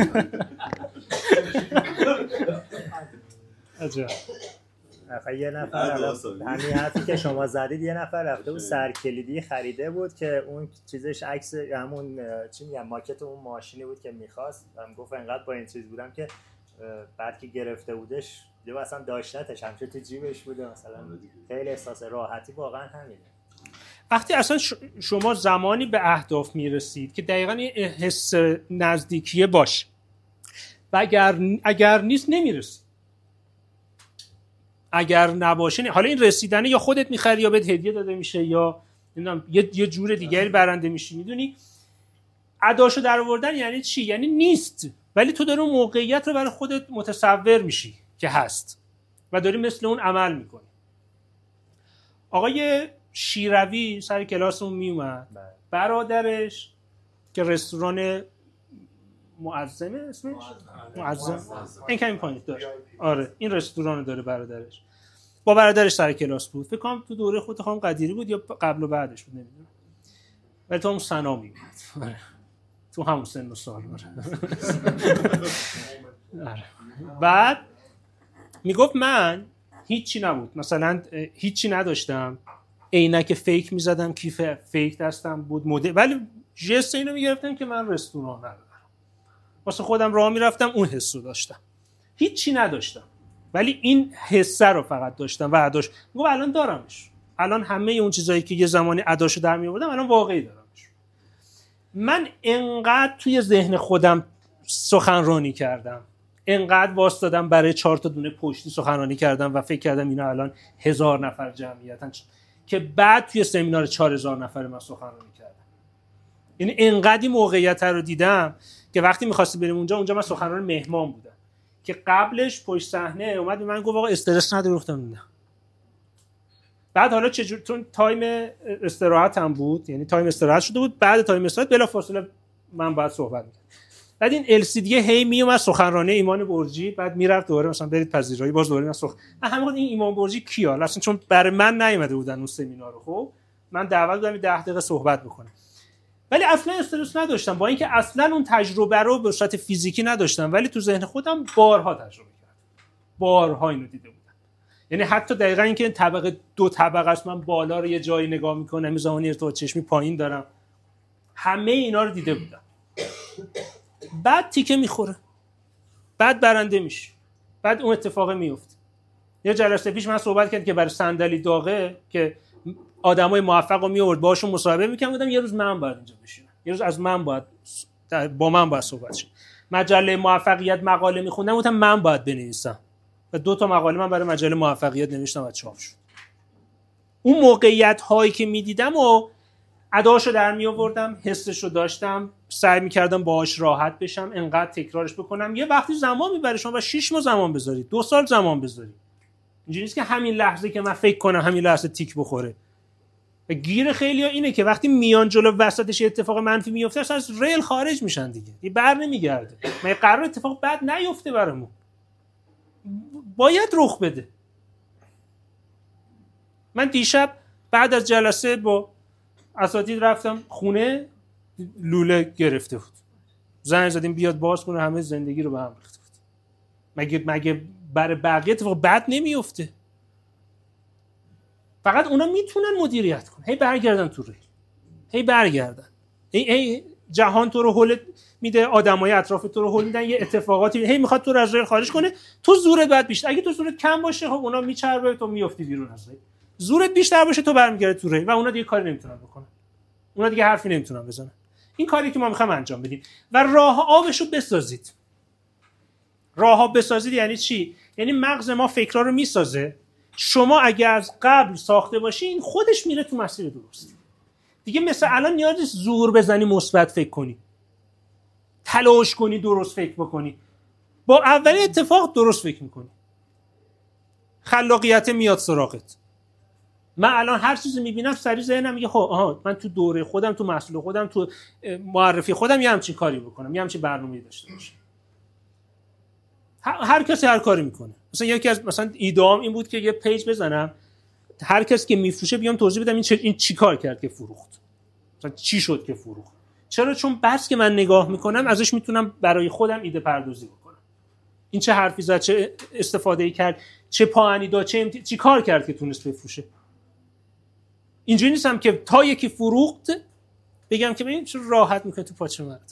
عجب. آخه یه نفر همین حرفی که شما زدید یه نفر رفته بود سرکلیدی خریده بود که اون چیزش عکس همون چی میگم ماکت اون ماشینی بود که می‌خواست. هم گفت انقدر با این چیز بودم که بعد که گرفته بودش دیگه اصلا داشتنش همیشه تو جیبش بوده مثلا. خیلی احساس راحتی واقعا همینه. وقتی اصلا شما زمانی به اهداف میرسید که دقیقاً این حس نزدیکیه باشه و اگر اگر نیست نمیرسید. اگر نباشه نه. حالا این رسیدنه یا خودت میخری یا بهت هدیه داده میشه یا نمیدونم یه یه جور دیگری برنده میشی. میدونی اداشو در آوردن یعنی چی؟ یعنی نیست ولی تو داری اون موقعیت رو برای خودت متصور میشی که هست و داری مثل اون عمل میکنی. آقای شیروی سر کلاسمون میومد، برادرش که رستوران معظمه اسمش؟ معظم. این کمی پایین داشت. آره این رستوران رو داره برادرش. با برادرش سر کلاس بود. فکر کنم تو دوره خود خانم قدیری بود یا قبل و بعدش بود نمیدونم. ولی تو اون سنا میومد. تو همون سن و سال. آره. بعد میگفت من هیچی نبود. مثلا هیچی نداشتم. عینک فیک میزدم، کیف فیک دستم بود، مدل ولی جست اینو میگرفتم که من رستوران ندارم. واسه خودم راه میرفتم اون حسو داشتم. هیچی نداشتم ولی این حسه رو فقط داشتم و اداش. میگم الان دارمش. الان همه اون چیزایی که یه زمانی اداشو در میآوردم الان واقعی دارمش. من انقدر توی ذهن خودم سخنرانی کردم، انقدر واسطادم برای چهار تا دونه پشتی سخنرانی کردم و فکر کردم اینا الان هزار نفر جمعیتن که بعد توی سمینار چهار هزار نفر من سخنرانی کردم. یعنی انقدر این موقعیت رو دیدم که وقتی می‌خواستی بریم اونجا اونجا من سخنران مهمان بودم که قبلش پشت صحنه اومد به من گفت آقا استرس نداری. گفتم نه. بعد حالا چجور چون تایم استراحت هم بود، یعنی تایم استراحت شده بود، بعد تایم استراحت بلافاصله من باید صحبت می‌کردم. بعد این ال سی دی هی میومد سخنرانی ایمان برجی، بعد میرفت دوباره مثلا برید پذیرایی باز دوباره من سخن. همون این ایمان برجی کیا اصلا چون برای من نیومده بودن اون سمینار رو. خب من دعوت دادم ده دقیقه صحبت بکنم ولی اصلا استرس نداشتم با اینکه اصلا اون تجربه رو به صورت فیزیکی نداشتم ولی تو ذهن خودم بارها تجربه کردم. بارها اینو دیده بودم. یعنی حتی دقیقاً اینکه این طبقه دو طبقه است، من بالا رو یه جایی نگاه میکنم، زمانی ارتفاع چشمی پایین دارم، همه اینا رو دیده بودم. بعد تیکه میخوره، بعد برنده میشه، بعد اون اتفاق میفته. یه جلسه پیش من صحبت کردم که برای صندلی داغه که آدمای موفق رو میآورد باهاشون مصاحبه میکنم، بودم یه روز من باید اینجا بشینم، یه روز از من باید با من باید صحبت شه. مجله موفقیت مقاله میخوندم، گفتم من باید بنویسم و دو تا مقاله من برای مجله موفقیت نوشتم و چاپ شد. اون موقعیت هایی که میدیدم و اداشو در می آوردم، حسشو داشتم، سعی میکردم باهاش راحت بشم، انقدر تکرارش بکنم. یه وقتی زمان میبره، شما با شش ماه زمان بذارید، دو سال زمان بذارید. اینجوری نیست که همین لحظه که من فکر کنم همین لحظه تیک بخوره. و گیر خیلی‌ها اینه که وقتی میان جلو وسطش اتفاق منفی میفته اصلا از ریل خارج میشن دیگه. این بر نمیگرده. مگه قرار اتفاق بد نیفته برامون؟ باید رخ بده. من دیشب بعد از جلسه با اساتید رفتم خونه، لوله گرفته بود. زنگ زدیم بیاد باز کنه، همه زندگی رو به هم ریخته بود. مگه مگه برای بقیه اتفاق بد نمیفته؟ فقط اونا میتونن مدیریت کنن. هی برگردن تو ریل. هی برگردن. هی, هی جهان تو رو هول میده، آدمای اطراف تو رو هول میدن، یه اتفاقاتی هی میخواد تو رو از راه خارج کنه، تو زورت باید بیشتر. اگه تو زورت کم باشه خب اونا میچربه، تو میافتی بیرون از راه. زورت بیشتر باشه تو برمیگردی تو راه و اونا دیگه کاری نمیتونن بکنن، اونا دیگه حرفی نمیتونن بزنن. این کاری که ما میخوایم انجام بدیم و راه آبشو بسازید. راه آب بسازید یعنی چی؟ یعنی مغز ما فکرا رو میسازه، شما اگه از قبل ساخته باشین خودش میره تو مسیر درست. دیگه مثل الان نیاز نیست زور بزنی مثبت فکر کنی، تلاش کنی درست فکر بکنی، با اولین اتفاق درست فکر میکنی، خلاقیت میاد سراغت. من الان هر چیزی میبینم سریع ذهنم میگه خب آها من تو دوره خودم، تو مسئله خودم، تو معرفی خودم یه همچین کاری بکنم، یه همچین برنامه‌ای داشته باشم. هر کسی هر کاری میکنه. مثلا یکی از مثلا ایده‌ام این بود که یه پیج بزنم، هر کسی که میفروشه بیام توضیح بدم این چه این چی کار کرد که فروخت، مثلا چی شد که فروخت. چرا؟ چون بس که من نگاه میکنم ازش میتونم برای خودم ایده پردازی بکنم. این چه حرفی زد، چه استفاده‌ای کرد، چه پاهنی داد، چه امت... چی کار کرد که تونست بفروشه. اینجوری نیستم که تا یکی فروخت بگم که ببین چه راحت میکنه تو پاچه مردم.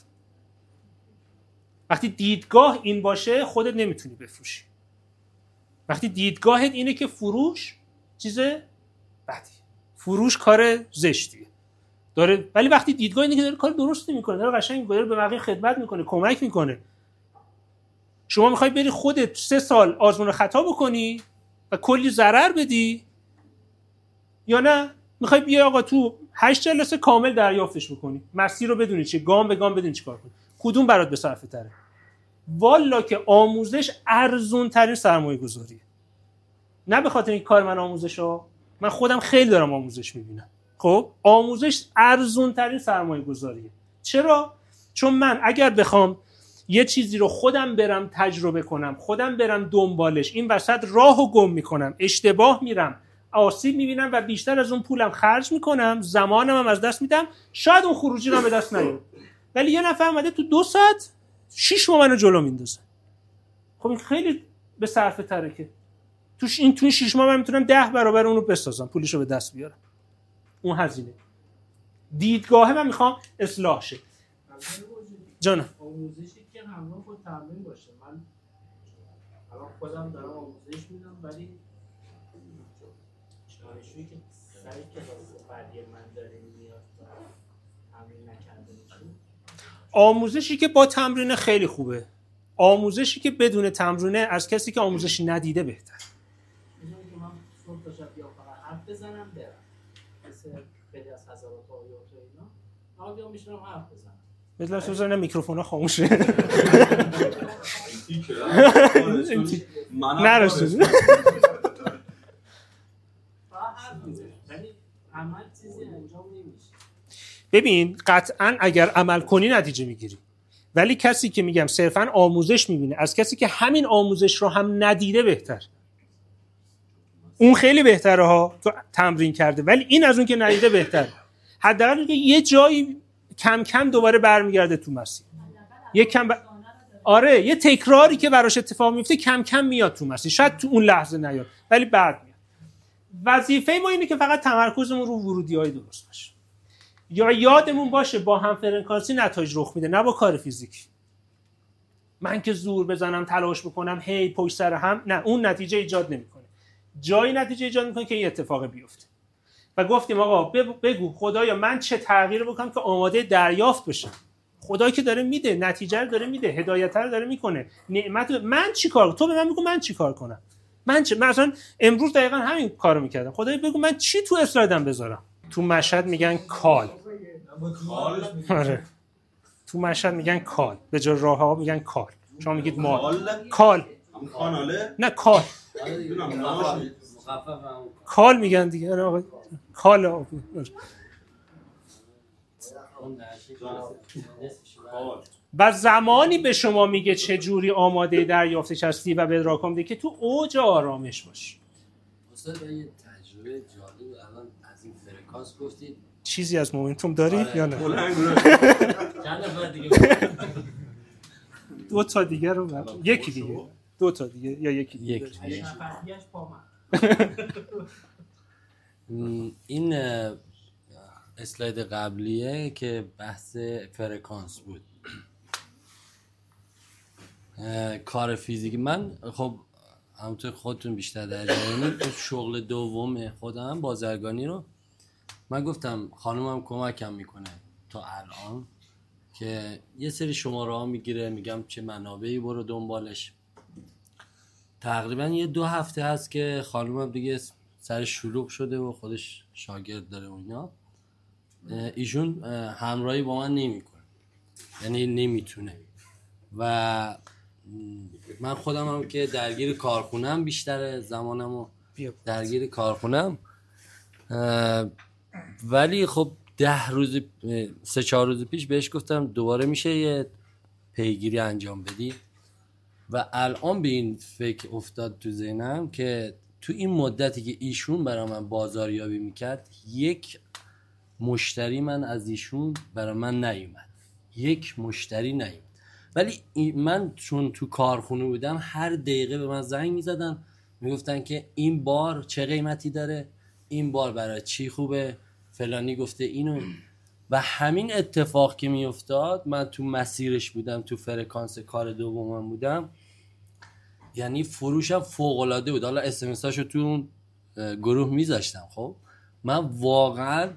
وقتی دیدگاه این باشه خودت نمیتونی بفروشی. وقتی دیدگاهت اینه که فروش چیز بدی، فروش کار زشتیه داره، ولی وقتی دیدگاه اینه که داره کار درستی میکنه، داره قشنگ داره به بقیه خدمت میکنه، کمک میکنه. شما میخوای بری خودت سه سال آزمون خطا بکنی و کلی ضرر بدی، یا نه میخوای بیای آقا تو هشت جلسه کامل دریافتش بکنی، مسیر رو بدونی چه، گام به گام بدونی چیکار کنی؟ کدوم برات به صرفه تره؟ والا که آموزش ارزون ترین سرمایه گذاریه. نه به خاطر این کار من آموزش ها، من خودم خیلی دارم آموزش میبینم. خب آموزش ارزون ترین سرمایه گذاریه. چرا؟ چون من اگر بخوام یه چیزی رو خودم برم تجربه کنم، خودم برم دنبالش، این وسط راهو گم میکنم، اشتباه میرم، آسیب میبینم و بیشتر از اون پولم خرج میکنم، زمانم هم از دست میدم، شاید اون خروجی رو به دست نیارم. ولی یه نفر اومده تو دو ساعت شش ماه منو جلو میندازه. خب این خیلی به صرفه تره که توش این توی شش ماه من میتونم ده برابر اون رو بسازم، پولشو به دست بیارم. اون هزینه. دیدگاه من میخوام اصلاح شه. جانم آموزشی که همراه با تمرین باشه. من الان خودم دارم آموزش میدم ولی دانشجویی که سر کلاس بعدی من داره میاد تمرین نکرده میشه. آموزشی که با تمرین خیلی خوبه. آموزشی که بدون تمرینه از کسی که آموزشی ندیده بهتر. میگم که من صبح تا شب یا فقط حرف بزنم برم. مثل خیلی از حضرات آیات و اینا. آقا بیام میشونم حرف بزنم. مثلا سوزن میکروفونا خاموشه. نرسید. عمل چیزی انجام نمیشه. ببین قطعاً اگر عمل کنی نتیجه میگیری، ولی کسی که میگم صرفاً آموزش میبینه از کسی که همین آموزش رو هم ندیده بهتر. اون خیلی بهتره ها تو تمرین کرده، ولی این از اون که ندیده بهتر. حداقل که یه جایی کم کم دوباره برمیگرده تو مسیر. یه کم ب... آره یه تکراری که براش اتفاق میفته کم کم میاد تو مسیر. شاید تو اون لحظه نیاد ولی بعد میاد. وظیفه ما اینه که فقط تمرکزمون رو ورودی‌های درست باشه. یا یادمون باشه با هم فرکانسی نتایج رخ میده، نه با کار فیزیکی. من که زور بزنم تلاش بکنم هی پشت سر هم، نه اون نتیجه ایجاد نمیکنه. جایی نتیجه ایجاد میکنه که این اتفاق بیفته. و گفتیم آقا بگو خدایا من چه تغییر بکنم که آماده دریافت بشم. خدایی که داره میده، نتیجه رو داره میده، هدایت رو داره میکنه، نعمت رو... من چیکار؟ تو به من بگو من چیکار کنم. من چه مثلا امروز دقیقاً همین کارو میکردم. خدایی بگو من چی تو اسلایدم بذارم. تو مشهد میگن کال. آره. تو مشهد میگن کال. به جای راه‌ها میگن کال. شما میگید مال. کال. کاناله؟ نه کال. کال میگن دیگه. آقا کال آب. و زمانی به شما میگه چه جوری آماده دریافتش هستی و به راکام ده که تو اوج آرامش باشی. استاد یه تجربه جالب الان از این فرکانس گفتید چیزی از مومنتوم داری آره. یا نه؟ چند نفر دیگه دو تا دیگه رو بر... یکی دیگه دو تا دیگه یا یکی دیگه یک نفر دیگه‌اش پا من. این اسلاید قبلیه که بحث فرکانس بود. کار فیزیکی من خب همونطور خودتون بیشتر در جریانید، شغل دوم خودم بازرگانی رو من گفتم خانومم کمکم میکنه تا الان که یه سری شماره ها میگیره، میگم چه منابعی برو دنبالش. تقریبا یه دو هفته هست که خانومم دیگه سر شلوغ شده و خودش شاگرد داره و اینا، ایشون همراهی با من نمیکنه، یعنی نمیتونه. و من خودم هم که درگیر کارخونم بیشتره زمانم و درگیر کارخونم، ولی خب ده روز سه چهار روز پیش بهش گفتم دوباره میشه یه پیگیری انجام بدی و الان به این فکر افتاد تو ذهنم که تو این مدتی که ایشون برای من بازاریابی میکرد یک مشتری من از ایشون برای من نیومد، یک مشتری نیومد. ولی من چون تو کارخونه بودم هر دقیقه به من زنگ میزدن میگفتن که این بار چه قیمتی داره، این بار برای چی خوبه، فلانی گفته اینو. و همین اتفاق که میافتاد من تو مسیرش بودم، تو فرکانس کار دومم بودم، یعنی فروشم فوق العاده بود. حالا اس ام اس هاشو تو اون گروه میذاشتم. خب من واقعا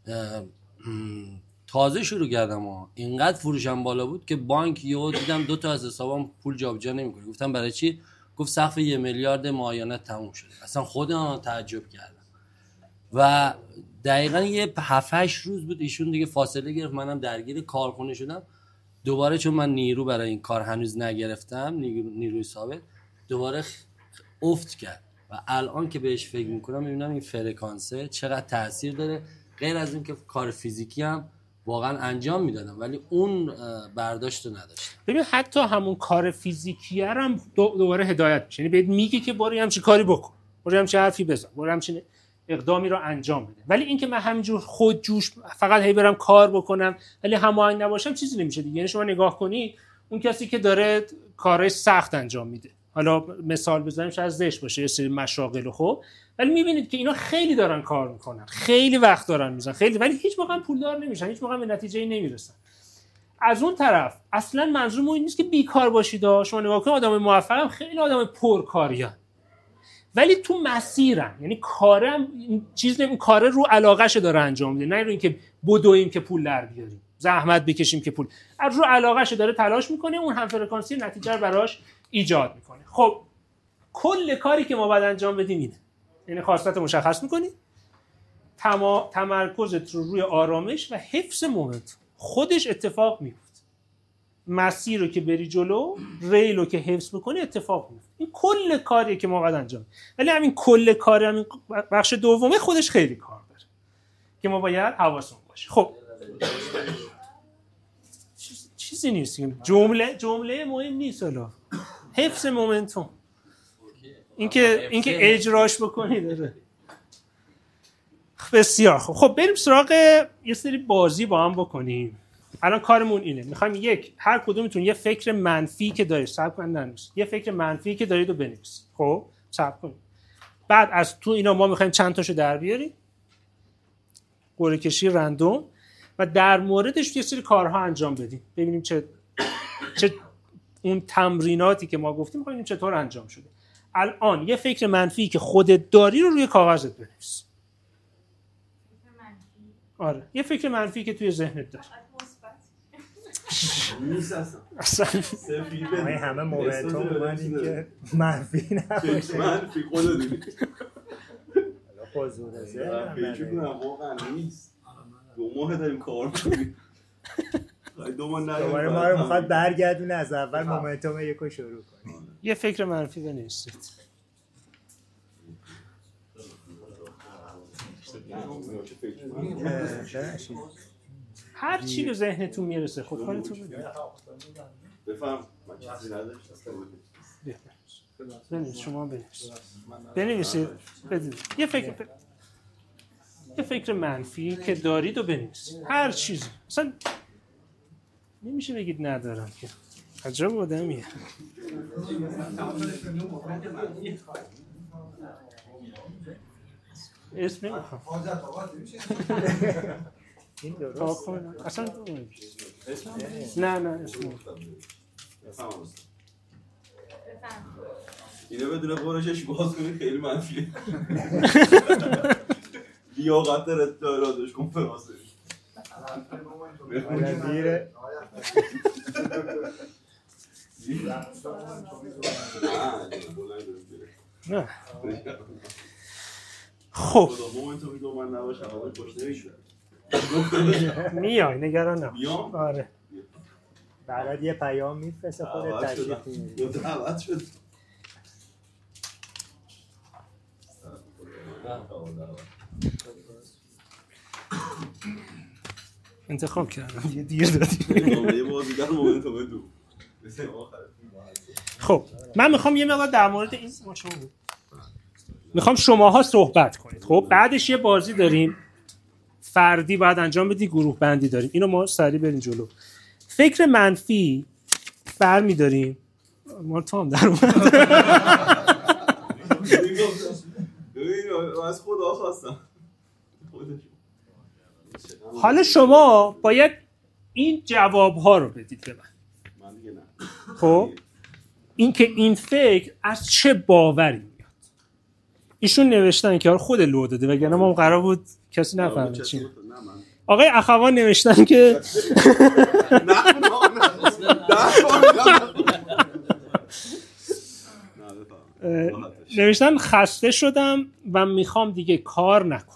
تازه شروع کردم ها، اینقدر فروشم بالا بود که بانک یهو دیدم دو تا از حسابم پول جابجا نمیکنه. گفتم برای چی؟ گفت سقف یه میلیارد معاینت تموم شده. اصلا خودم تعجب کردم. و دقیقاً یه هفت هشت روز بود ایشون دیگه فاصله گرفت، منم درگیر کارخونه شدم دوباره، چون من نیرو برای این کار هنوز نگرفتم، نیروی ثابت، دوباره افت کرد. و الان که بهش فکر میکنم میبینم این فرکانسه چقدر تاثیر داره. غیر از این که کار فیزیکی هم واقعا انجام میدادم ولی اون برداشت رو نداشتم. ببین حتی همون کار فیزیکی هم دوباره هدایت میشه، یعنی بهت میگه که برو همچین کاری بکن، برو همچین حرفی بزن، برو همچین اقدامی رو انجام بده. ولی اینکه من همینجور خود جوش فقط هی برم کار بکنم ولی هماهنگ نباشم چیزی نمیشه دیگه. یعنی شما نگاه کنی اون کسی که داره کارهای سخت انجام میده، حالا مثال بزنیم شاید زشت باشه یه سری مشاغل، خب ولی میبینید که اینا خیلی دارن کار میکنن، خیلی وقت دارن میزنن، خیلی، ولی هیچ موقع پولدار نمیشن، هیچ موقع به نتیجه‌ای نمیرسن. از اون طرف اصلا منظورم این نیست که بیکار باشید. شما نگاه کنید آدم موفق هم خیلی آدم پرکاریان ولی تو مسیرن، یعنی کارم چیز نمی کاره رو علاقه‌ش داره انجام میده، نه رو اینکه بدویم که پول در بیاریم، زحمت بکشیم که پول، از رو علاقه‌ش داره تلاش میکنه، اون هم فرکانسی نتیجه رو براش ایجاد میکنه. خب کل کاری که ما باید انجام بدیم اینه، یعنی خاصیت مشخص میکنی، تما... تمرکزت رو روی آرامش و حفظ مومنت، خودش اتفاق میفته. مسیر رو که بری جلو، ریل رو که حفظ بکنی اتفاق میفته. این کل کاریه که ما باید انجام بدیم. ولی همین کل کاری، همین بخش دومه خودش خیلی کار داره که ما باید حواسمون باشه. خب چیزی نیست، جمله جمله مهم نیست، حالا حفظ مومنتوم، اینکه اینکه اجراش بکنی داره. بسیار خب. خب بریم سراغ یه سری بازی با هم بکنیم. الان کارمون اینه، میخوایم یک هر کدومتون یه فکر منفی که دارید، صبر کن ننویس، یه فکر منفی که دارید رو بنویسید. خب صبر کن. بعد از تو اینا ما میخوایم چند تاشو در بیاریم، قرعه کشی رندوم، و در موردش یه سری کارها انجام بدیم، ببینیم چه چه اون تمریناتی که ما گفتیم ببینیم چطور انجام شده. الان یه فکر منفی که خودت داری رو روی کاغذت بنویس. آره یه فکر منفی که توی ذهنت داری. نیست اصلا همه همه مومنتوم اومدیم که منفی نباشه، منفی خدا دیدی حضور ذهن فکر کنم واقعا نیست. دو ماه داریم کار کنیم دو ماه نداریم، دوباره ما رو میخواد برگردونه از اول مومنتوم یکو شروع کنیم. یه فکر منفی بنویسید. هر چی به ذهنتون میرسه خود کارتون بگید. بفهم من چیزی نداشتم. بنویس، شما بنویس. بنویسید. بدید. یه فکر یه فکر منفی که دارید و بنویسید. هر چیزی. اصلا نمیشه بگید ندارم که. عجب آدمیه. اسم نمیخوام. این درست اصلا نه نه اسم اینه بدون قرشش باز کنی خیلی منفیه. لیاقت رادیوش کنفرانس دیره. نه خب میای نگران نباش. آره بعد یه پیام میفرسته خودت تشریف میاری. دعوت شد. انتخاب کردم یه دیر دادی. یه بازیگر مومنتوم دو. خب من میخوام یه مقدار در مورد این میخوام شماها صحبت کنید. خب بعدش یه بازی داریم فردی باید انجام بدی، گروه بندی داریم. اینو ما سریع بریم جلو. فکر منفی برمی داریم. ما تو هم در اومد. از خدا خواستم. حالا شما باید این جوابها رو بدید به من. خب این که این فکر از چه باوری میاد. ایشون نوشتن که خود لو داده وگرنه ما قرار بود کسی نفهمه چی. آقای اخوان نوشتن که نوشتن خسته شدم و میخوام دیگه کار نکنم.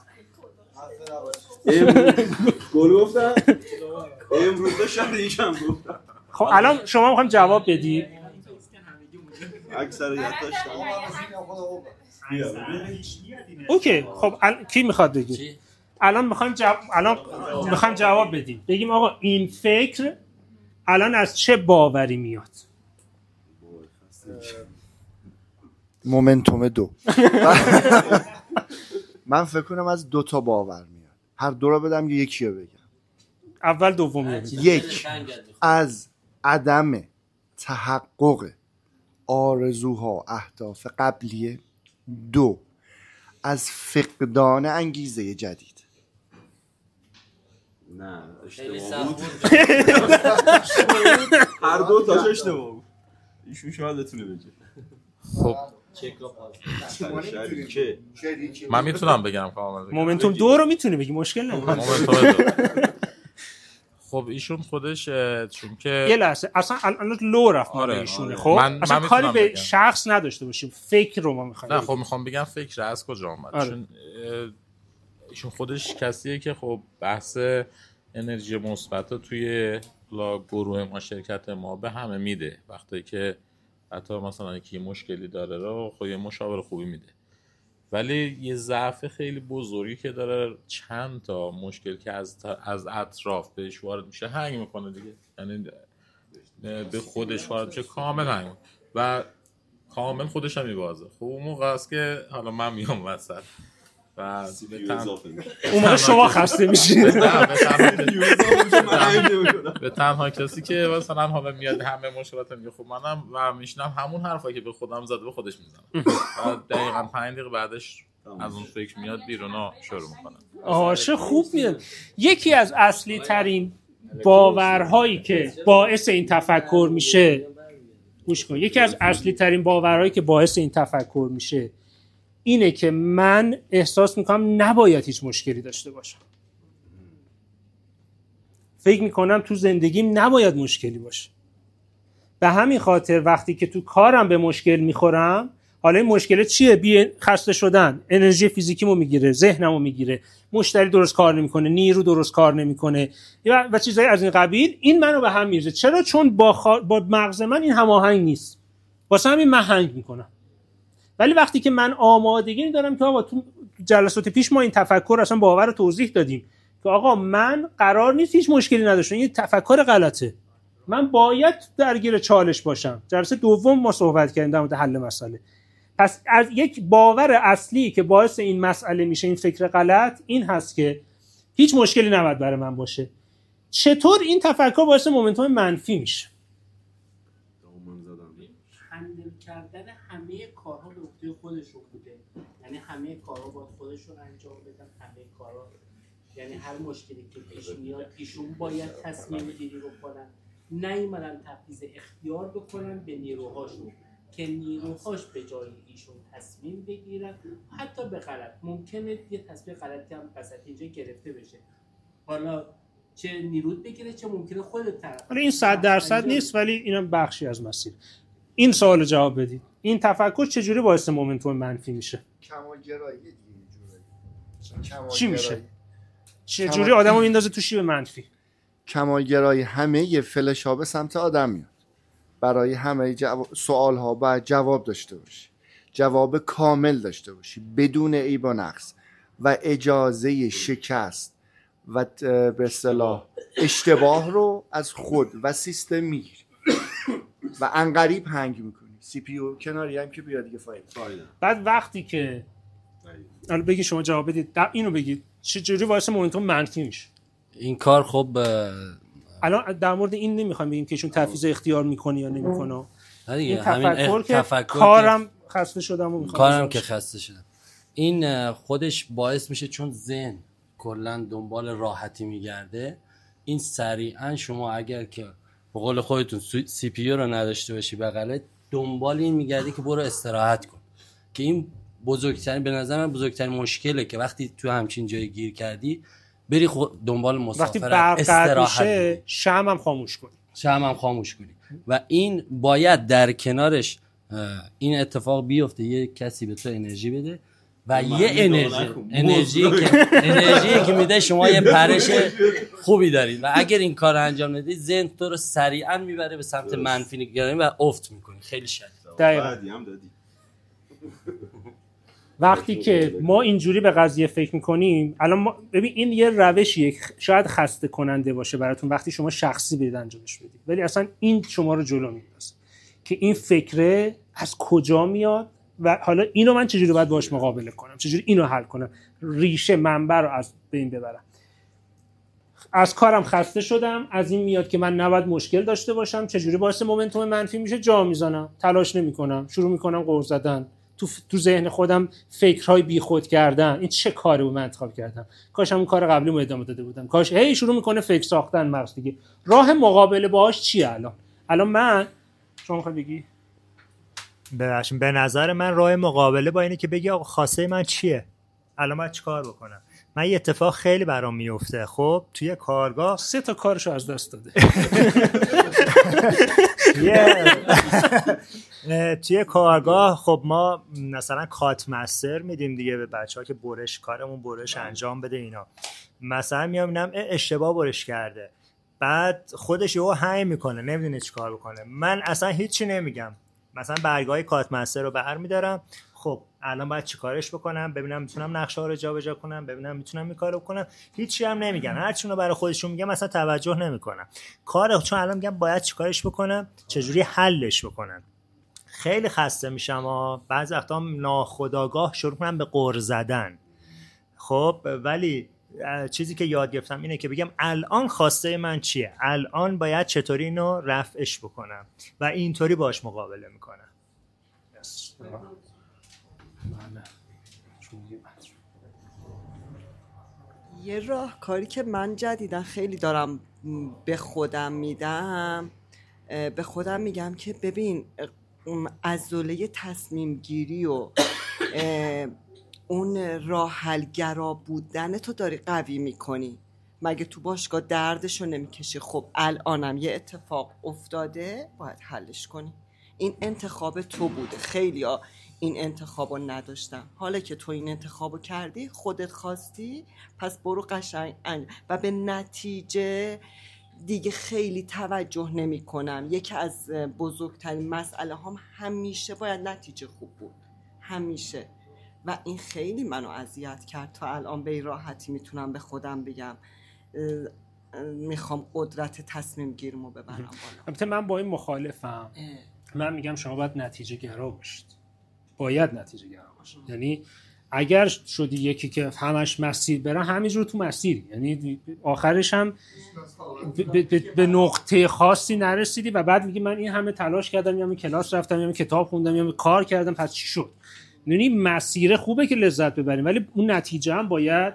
گل گفتن امروز شهر یکم گفتن. خب الان شما میخوام جواب بدید. اکثریت داشتن. اوکی خب ال... کی میخواد بگه؟ الان میخوایم جواب الان میخوایم جواب بدیم. بگیم آقا این فکر الان از چه باوری میاد؟ مومنتوم دو. من فکر کنم از دو تا باور میاد. هر دو رو بدم یکی رو بگم. اول دومی رو بگم. یک از عدم تحقق آرزوها اهداف قبلیه. دو از فقدان انگیزه جدید. نه اشتباه بود. هر دو تاش اشتباه بود. ایشون شاید بتونه بگه. خب من میتونم بگم کاملا. مومنتوم دو رو میتونی بگی مشکل نداره. مومنتوم دو. خب ایشون خودش چون که یه لحظه اصلا الان لو رفت مال آره، ایشونه. آره. خب من اصلا من کاری به بگم. شخص نداشته باشیم، فکر رو ما میخوایم. نه خب میخوام بگم فکر از کجا اومد. آره. چون ایشون خودش کسیه که خب بحث انرژی مثبت رو توی گروه ما شرکت ما به همه میده. وقتی که حتی مثلا یکی مشکلی داره رو خب یه مشاور خوبی میده. ولی یه ضعف خیلی بزرگی که داره، چند تا مشکل که از از اطراف بهش وارد میشه هنگ میکنه دیگه. یعنی به خودش وارد میشه کامل هنگ و کامل خودش هم میبازه. خب اون موقع است که حالا من میام وسط و به تن... اون موقع شما خسته میشید. به تنها کسی که مثلا حالا میاد همه مشکلات میگه خب منم و میشنم همون حرفایی که به خودم زده به خودش میزنم و دقیقاً پنج دقیقه بعدش از اون فکر میاد بیرونا شروع میکنه. آها چه خوب میاد. یکی از اصلی ترین باورهایی که باعث این تفکر میشه، گوش کن، یکی از اصلی ترین باورهایی که باعث این تفکر میشه اینه که من احساس میکنم نباید هیچ مشکلی داشته باشم. فکر میکنم تو زندگیم نباید مشکلی باشه. به همین خاطر وقتی که تو کارم به مشکل میخورم، حالا این مشکل چیه؟ بی خسته شدن، انرژی فیزیکیمو میگیره، ذهنمو میگیره، مشتری درست کار نمیکنه، نیرو درست کار نمیکنه و چیزای از این قبیل. این منو به هم میریزه. چرا؟ چون با, خا... با مغز من این هماهنگ نیست. واسه همین من هنگ میکنم. ولی وقتی که من آمادگی دارم که آقا تو جلسات پیش ما این تفکر اصلا باور رو توضیح دادیم که آقا من قرار نیست هیچ مشکلی نداشته، این تفکر غلطه، من باید درگیر چالش باشم. جلسه دوم ما صحبت کردیم در مورد حل مسئله. پس از یک باور اصلی که باعث این مسئله میشه، این فکر غلط، این هست که هیچ مشکلی نباید برای من باشه. چطور این تفکر باعث مومنتوم منفی میشه؟ هندل کردن همه کارها به عهده خودشون بوده. یعنی همه کارها باید خودشون انجام بدن، همه کارها یعنی هر مشکلی که پیش میاد ایشون باید تصمیم گیری بکنن، نیومدن تفویض اختیار بکنن به نیروهاشون که نیروهاش به جای ایشون تصمیم بگیرن، حتی به غلط. ممکنه یه تصمیم غلطی هم وسط اینجا گرفته بشه، حالا چه نیرود بگیره چه ممکنه خودت طرف. حالا این صد درصد نیست ولی اینم بخشی از مسیر. این سوالو جواب بدید. این تفکر چجوری باعث مومنتوم منفی میشه؟ کمالگرایی دیگه. چی میشه؟ چجوری آدمو میندازه تو شیب منفی؟ کمالگرایی همه یه فلش ها به سمت آدم میاد. برای همه جو... سوال ها باید جواب داشته باشی، جواب کامل داشته باشی بدون عیب و نقص و اجازه شکست و به اصطلاح اشتباه رو از خود و سیستم میگیری و انقریب هنگ میکنی. سی پی یو کناری هم که بیاد دیگه فایده. بعد وقتی که الان بگی شما جواب بدید، اینو بگید چجوری واسه مومنتوم منفی میشه؟ این کار خب الان در مورد این نمیخوایم بگیم که ایشون تفویض اختیار میکنه یا نمیکنه. این تفکر که تفکر کارم خسته شدم و میخوام کارم که خسته شدم، این خودش باعث میشه چون ذهن کلا دنبال راحتی میگرده. این سریعا شما اگر که به قول خودتون سی پی یو رو نداشته باشی بغلت، دنبال این میگردی که برو استراحت کن، که این بزرگترین به نظر من بزرگترین مشکله که وقتی تو همچین جایی گیر کردی بری خود دنبال مسافرت استراحت میشه، شمع هم خاموش کنی شمع هم خاموش کنی و این باید در کنارش این اتفاق بیفته، یه کسی به تو انرژی بده و یه انرژی انرژی که انرژی که میده شما یه پرش خوبی دارید و اگر این کار انجام ندی ذهن تو رو سریعا میبره به سمت منفی نگرانی و افت میکنی. خیلی شدید. دقیقاً. وقتی که ما اینجوری به قضیه فکر میکنیم، الان ما ببین این یه روشیه شاید خسته کننده باشه براتون وقتی شما شخصی برید انجامش بدید، ولی اصلا این شما رو جلو میندازه که این فکره از کجا میاد و حالا اینو من چجوری باید باهاش مقابله کنم، چجوری اینو حل کنم، ریشه منبع رو از بین ببرم. از کارم خسته شدم، از این میاد که من نباید مشکل داشته باشم، چجوری باعث مومنتوم منفی میشه؟ جا میزنم، تلاش نمیکنم، شروع میکنم غر زدن، تو تو ذهن خودم فکرهای بیخود کردن. این چه کاری بود من انتخاب کردم؟ کاش همون کار قبلی رو ادامه داده بودم. کاش هی شروع میکنه فکر ساختن مغز دیگه. راه مقابله باهاش چیه الان؟ الان من شما میخوای بگی؟ ببخشید، به نظر من راه مقابله با اینه که بگی آقا خواسته من چیه؟ الان باید چیکار بکنم؟ من یه اتفاق خیلی برام میفته. خب توی کارگاه سه تا کارشو از دست داده. توی کارگاه خب ما مثلا کات مستر میدیم دیگه به بچه‌ها که برش کارمون برش انجام بده اینا. مثلا میام اینم اشتباه برش کرده، بعد خودش یهو هی میکنه نمیدونه چیکار بکنه. من اصلا هیچی نمیگم، مثلا برگای کات مستر رو برمی‌دارم. خب الان باید چیکارش بکنم؟ ببینم میتونم نقشه رو جابجا کنم، ببینم میتونم این کارو بکنم. هیچی هم نمیگن، هر چی رو برای خودشون میگم مثلا توجه نمیکنم. کارو چون الان میگم باید چیکارش بکنم، چجوری حلش بکنم. خیلی خسته میشم ها، بعضی وقتا ناخودآگاه شروع کنم به غر زدن. خب ولی چیزی که یاد گرفتم اینه که بگم الان خواسته من چیه، الان باید چطوری اینو رفعش بکنم و اینطوری باش مقابله میکنم. یه راه کاری که من جدیدن خیلی دارم به خودم میدم، به خودم میگم که ببین عضله تصمیم گیری و اون راه حلگرا بودن تو داری قوی میکنی. مگه تو باشگاه دردشو نمیکشی؟ خب الانم یه اتفاق افتاده باید حلش کنی. این انتخاب تو بوده. خیلی ها این انتخابو نداشتن، حالا که تو این انتخابو کردی خودت خواستی، پس برو قشنگ و به نتیجه دیگه خیلی توجه نمی کنم. یکی از بزرگترین مسئله هم همیشه باید نتیجه خوب بود، همیشه. و این خیلی منو اذیت کرد. تا الان به راحتی میتونم به خودم بگم میخوام قدرت تصمیم گیرمو ببرم بالا. البته من با این مخالفم. من میگم شما باید نتیجه گرا باشید، باید نتیجه گرا باشید. یعنی اگر شدی یکی که همش مسیر برن، همینجور تو مسیری، یعنی آخرش هم ب- ب- به نقطه خاصی نرسیدی و بعد میگی من این همه تلاش کردم، یا کلاس رفتم، یا کتاب خوندم، یا کار کردم، پس چی شد؟ یعنی مسیر خوبه که لذت ببریم، ولی اون نتیجه هم باید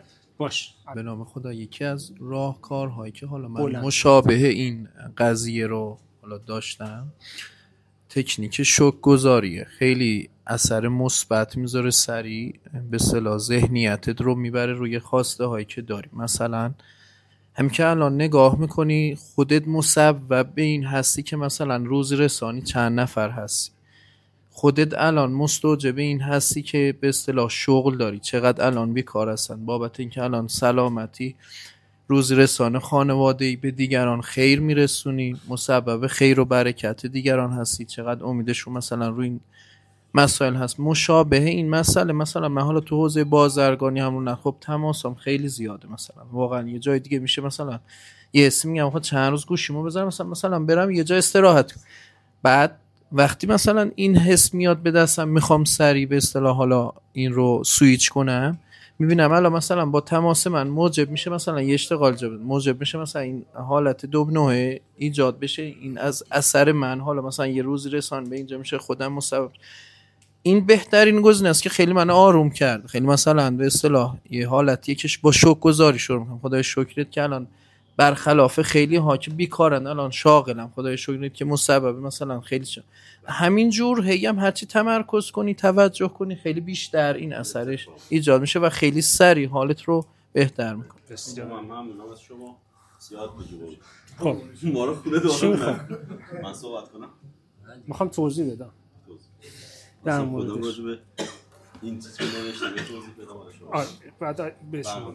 باش به نام خدا یکی از راهکارهایی که حالا من بلند. مشابه این قضیه رو حالا داشتم تکنیک شوک گذاریه. خیلی اثر مثبت میذاره، سریع به اصطلاح ذهنیتت رو میبره روی خواسته هایی که داری. مثلا هم که الان نگاه میکنی خودت مسبب به این هستی که مثلا روز رسانی چند نفر هستی، خودت الان مستوجب این هستی که به اصطلاح شغل داری، چقدر الان بیکار هستن بابت اینکه الان سلامتی روز رسانه خانواده‌ای به دیگران خیر میرسونی، مسبب خیر و برکت دیگران هستی، چقدر امیدشون مثلا روی این مسائل هست. مشابه این مسئله مثلا من حالا تو حوزه بازرگانی همون نه خب تماسم خیلی زیاده، مثلا واقعا یه جای دیگه میشه مثلا یه اسم میگم خب چند روز گوشیمو بذارم مثلا مثلا برم یه جای استراحت، بعد وقتی مثلا این حس میاد به دستم میخوام سریع به اصطلاح حالا این رو سویچ کنم، میبینم الان مثلا با تماس من موجب میشه مثلا یه اشتغال جابه، موجب میشه مثلا این حالت دوبنوه ایجاد بشه، این از اثر من حالا مثلا یه روز رسان به اینجا میشه خودم مسبب. این بهترین گزینه است که خیلی من آروم کرد، خیلی مثلا به اصطلاح یه حالتیه که با شوک گذاری شروع میکنم. خدای شکرت که الان برخلاف خیلی ها که بیکارن الان شاغلم، خدای شکرت که مسبب مثلا خیلی شا... همین جور هی هم هرچی تمرکز کنی توجه کنی خیلی بیشتر این اثرش ایجاد میشه و خیلی سریع حالت رو بهتر میکنه. بسیار ممنونم از شما. زیاد بجو خب ما رو خونه دارم من صحبت کنم، میخوام توضیح بدم در موردش. این چیزی نوشته به توضیح بدم شما. آره بعد به شما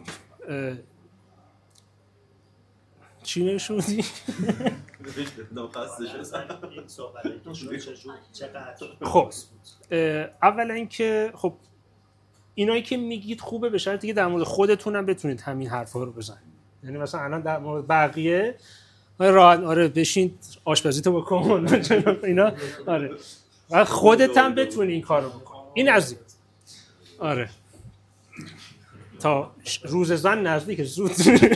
چی نشودی؟ خب اولا اینکه خب اینایی که میگید خوبه به شرطی که در مورد خودتونم بتونید همین حرفا رو بزنید. یعنی مثلا الان در مورد بقیه راحت آره بشین آشپزیتو بکن اینا، آره و خودت هم بتونی این کارو بکن. این از این آره تا روز زن نزدیک زود.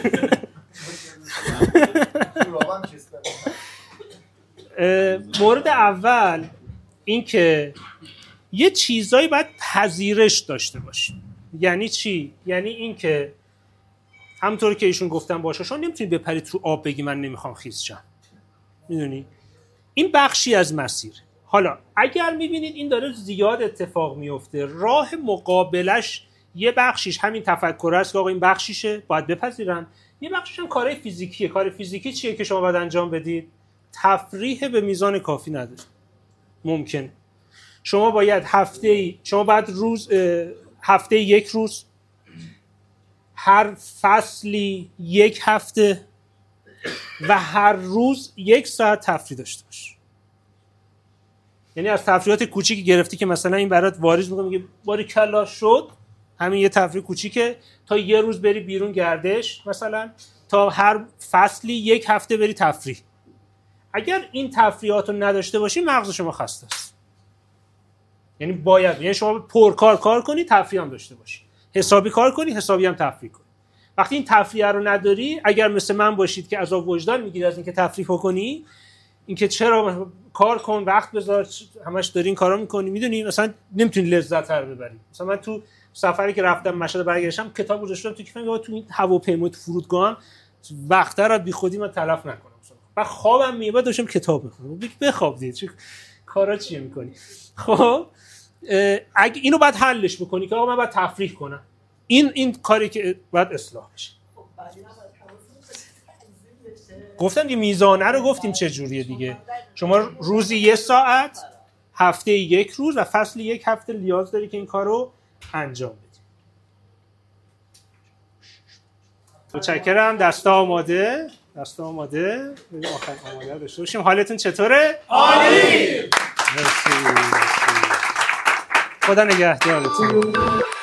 مورد اول این که یه چیزایی باید پذیرش داشته باشی. یعنی چی؟ یعنی این که همونطور که ایشون گفتن باشه شما نمیتونید بپرید تو آب بگی من نمیخوام خیس شم، میدونی؟ این بخشی از مسیر. حالا اگر میبینید این داره زیاد اتفاق میفته، راه مقابلش یه بخشیش همین تفکر است که آقا این بخشیشه باید بپذیرم، یه بخشیش هم کارهای فیزیکیه. کار فیزیکی چیه که شما باید انجام بدید؟ تفریح به میزان کافی نداره. ممکن شما باید هفته ای شما باید روز هفته یک روز، هر فصلی یک هفته و هر روز یک ساعت تفریح داشته باش. یعنی از تفریحات کوچیکی گرفتی که مثلا این برات واریز میگه میگه باری کلا شد، همین یه تفریح کوچیکه، تا یه روز بری بیرون گردش مثلا، تا هر فصلی یک هفته بری تفریح. اگر این تفریحات رو نداشته باشی مغز شما خسته است. یعنی باید یعنی شما پرکار کار کنی تفریح هم داشته باشی، حسابی کار کنی حسابی هم تفریح کنی. وقتی این تفریح رو نداری، اگر مثل من باشید که عذاب وجدان میگیری از اینکه تفریح کنی، اینکه چرا کار کن وقت بذار همش داری این کارا میکنی، میدونی مثلا نمیتونی لذت رو ببری. مثلا من تو سفری که رفتم مشهد برگشتم کتاب گذاشتم تو کیفم، تو این هواپیما تو فرودگاه وقت رو بی خودی من تلف نکنم. بعد خوابم میاد داشتم کتاب میخونم، بخواب دیگه چه کارا چیه میکنی. خب اگه اینو باید حلش بکنی که آقا من باید تفریح کنم، این این کاری که باید اصلاح بشه. گفتم دیگه میزانه رو گفتیم چه جوریه دیگه. شما روزی یک ساعت، هفته یک روز و فصل یک هفته نیاز داری که این کارو انجام بدی. متشکرم. دستا آماده؟ دستا آماده؟ بریم آخر آماده داشته باشیم. حالتون چطوره؟ عالی! مرسی. خدا نگهدارتون.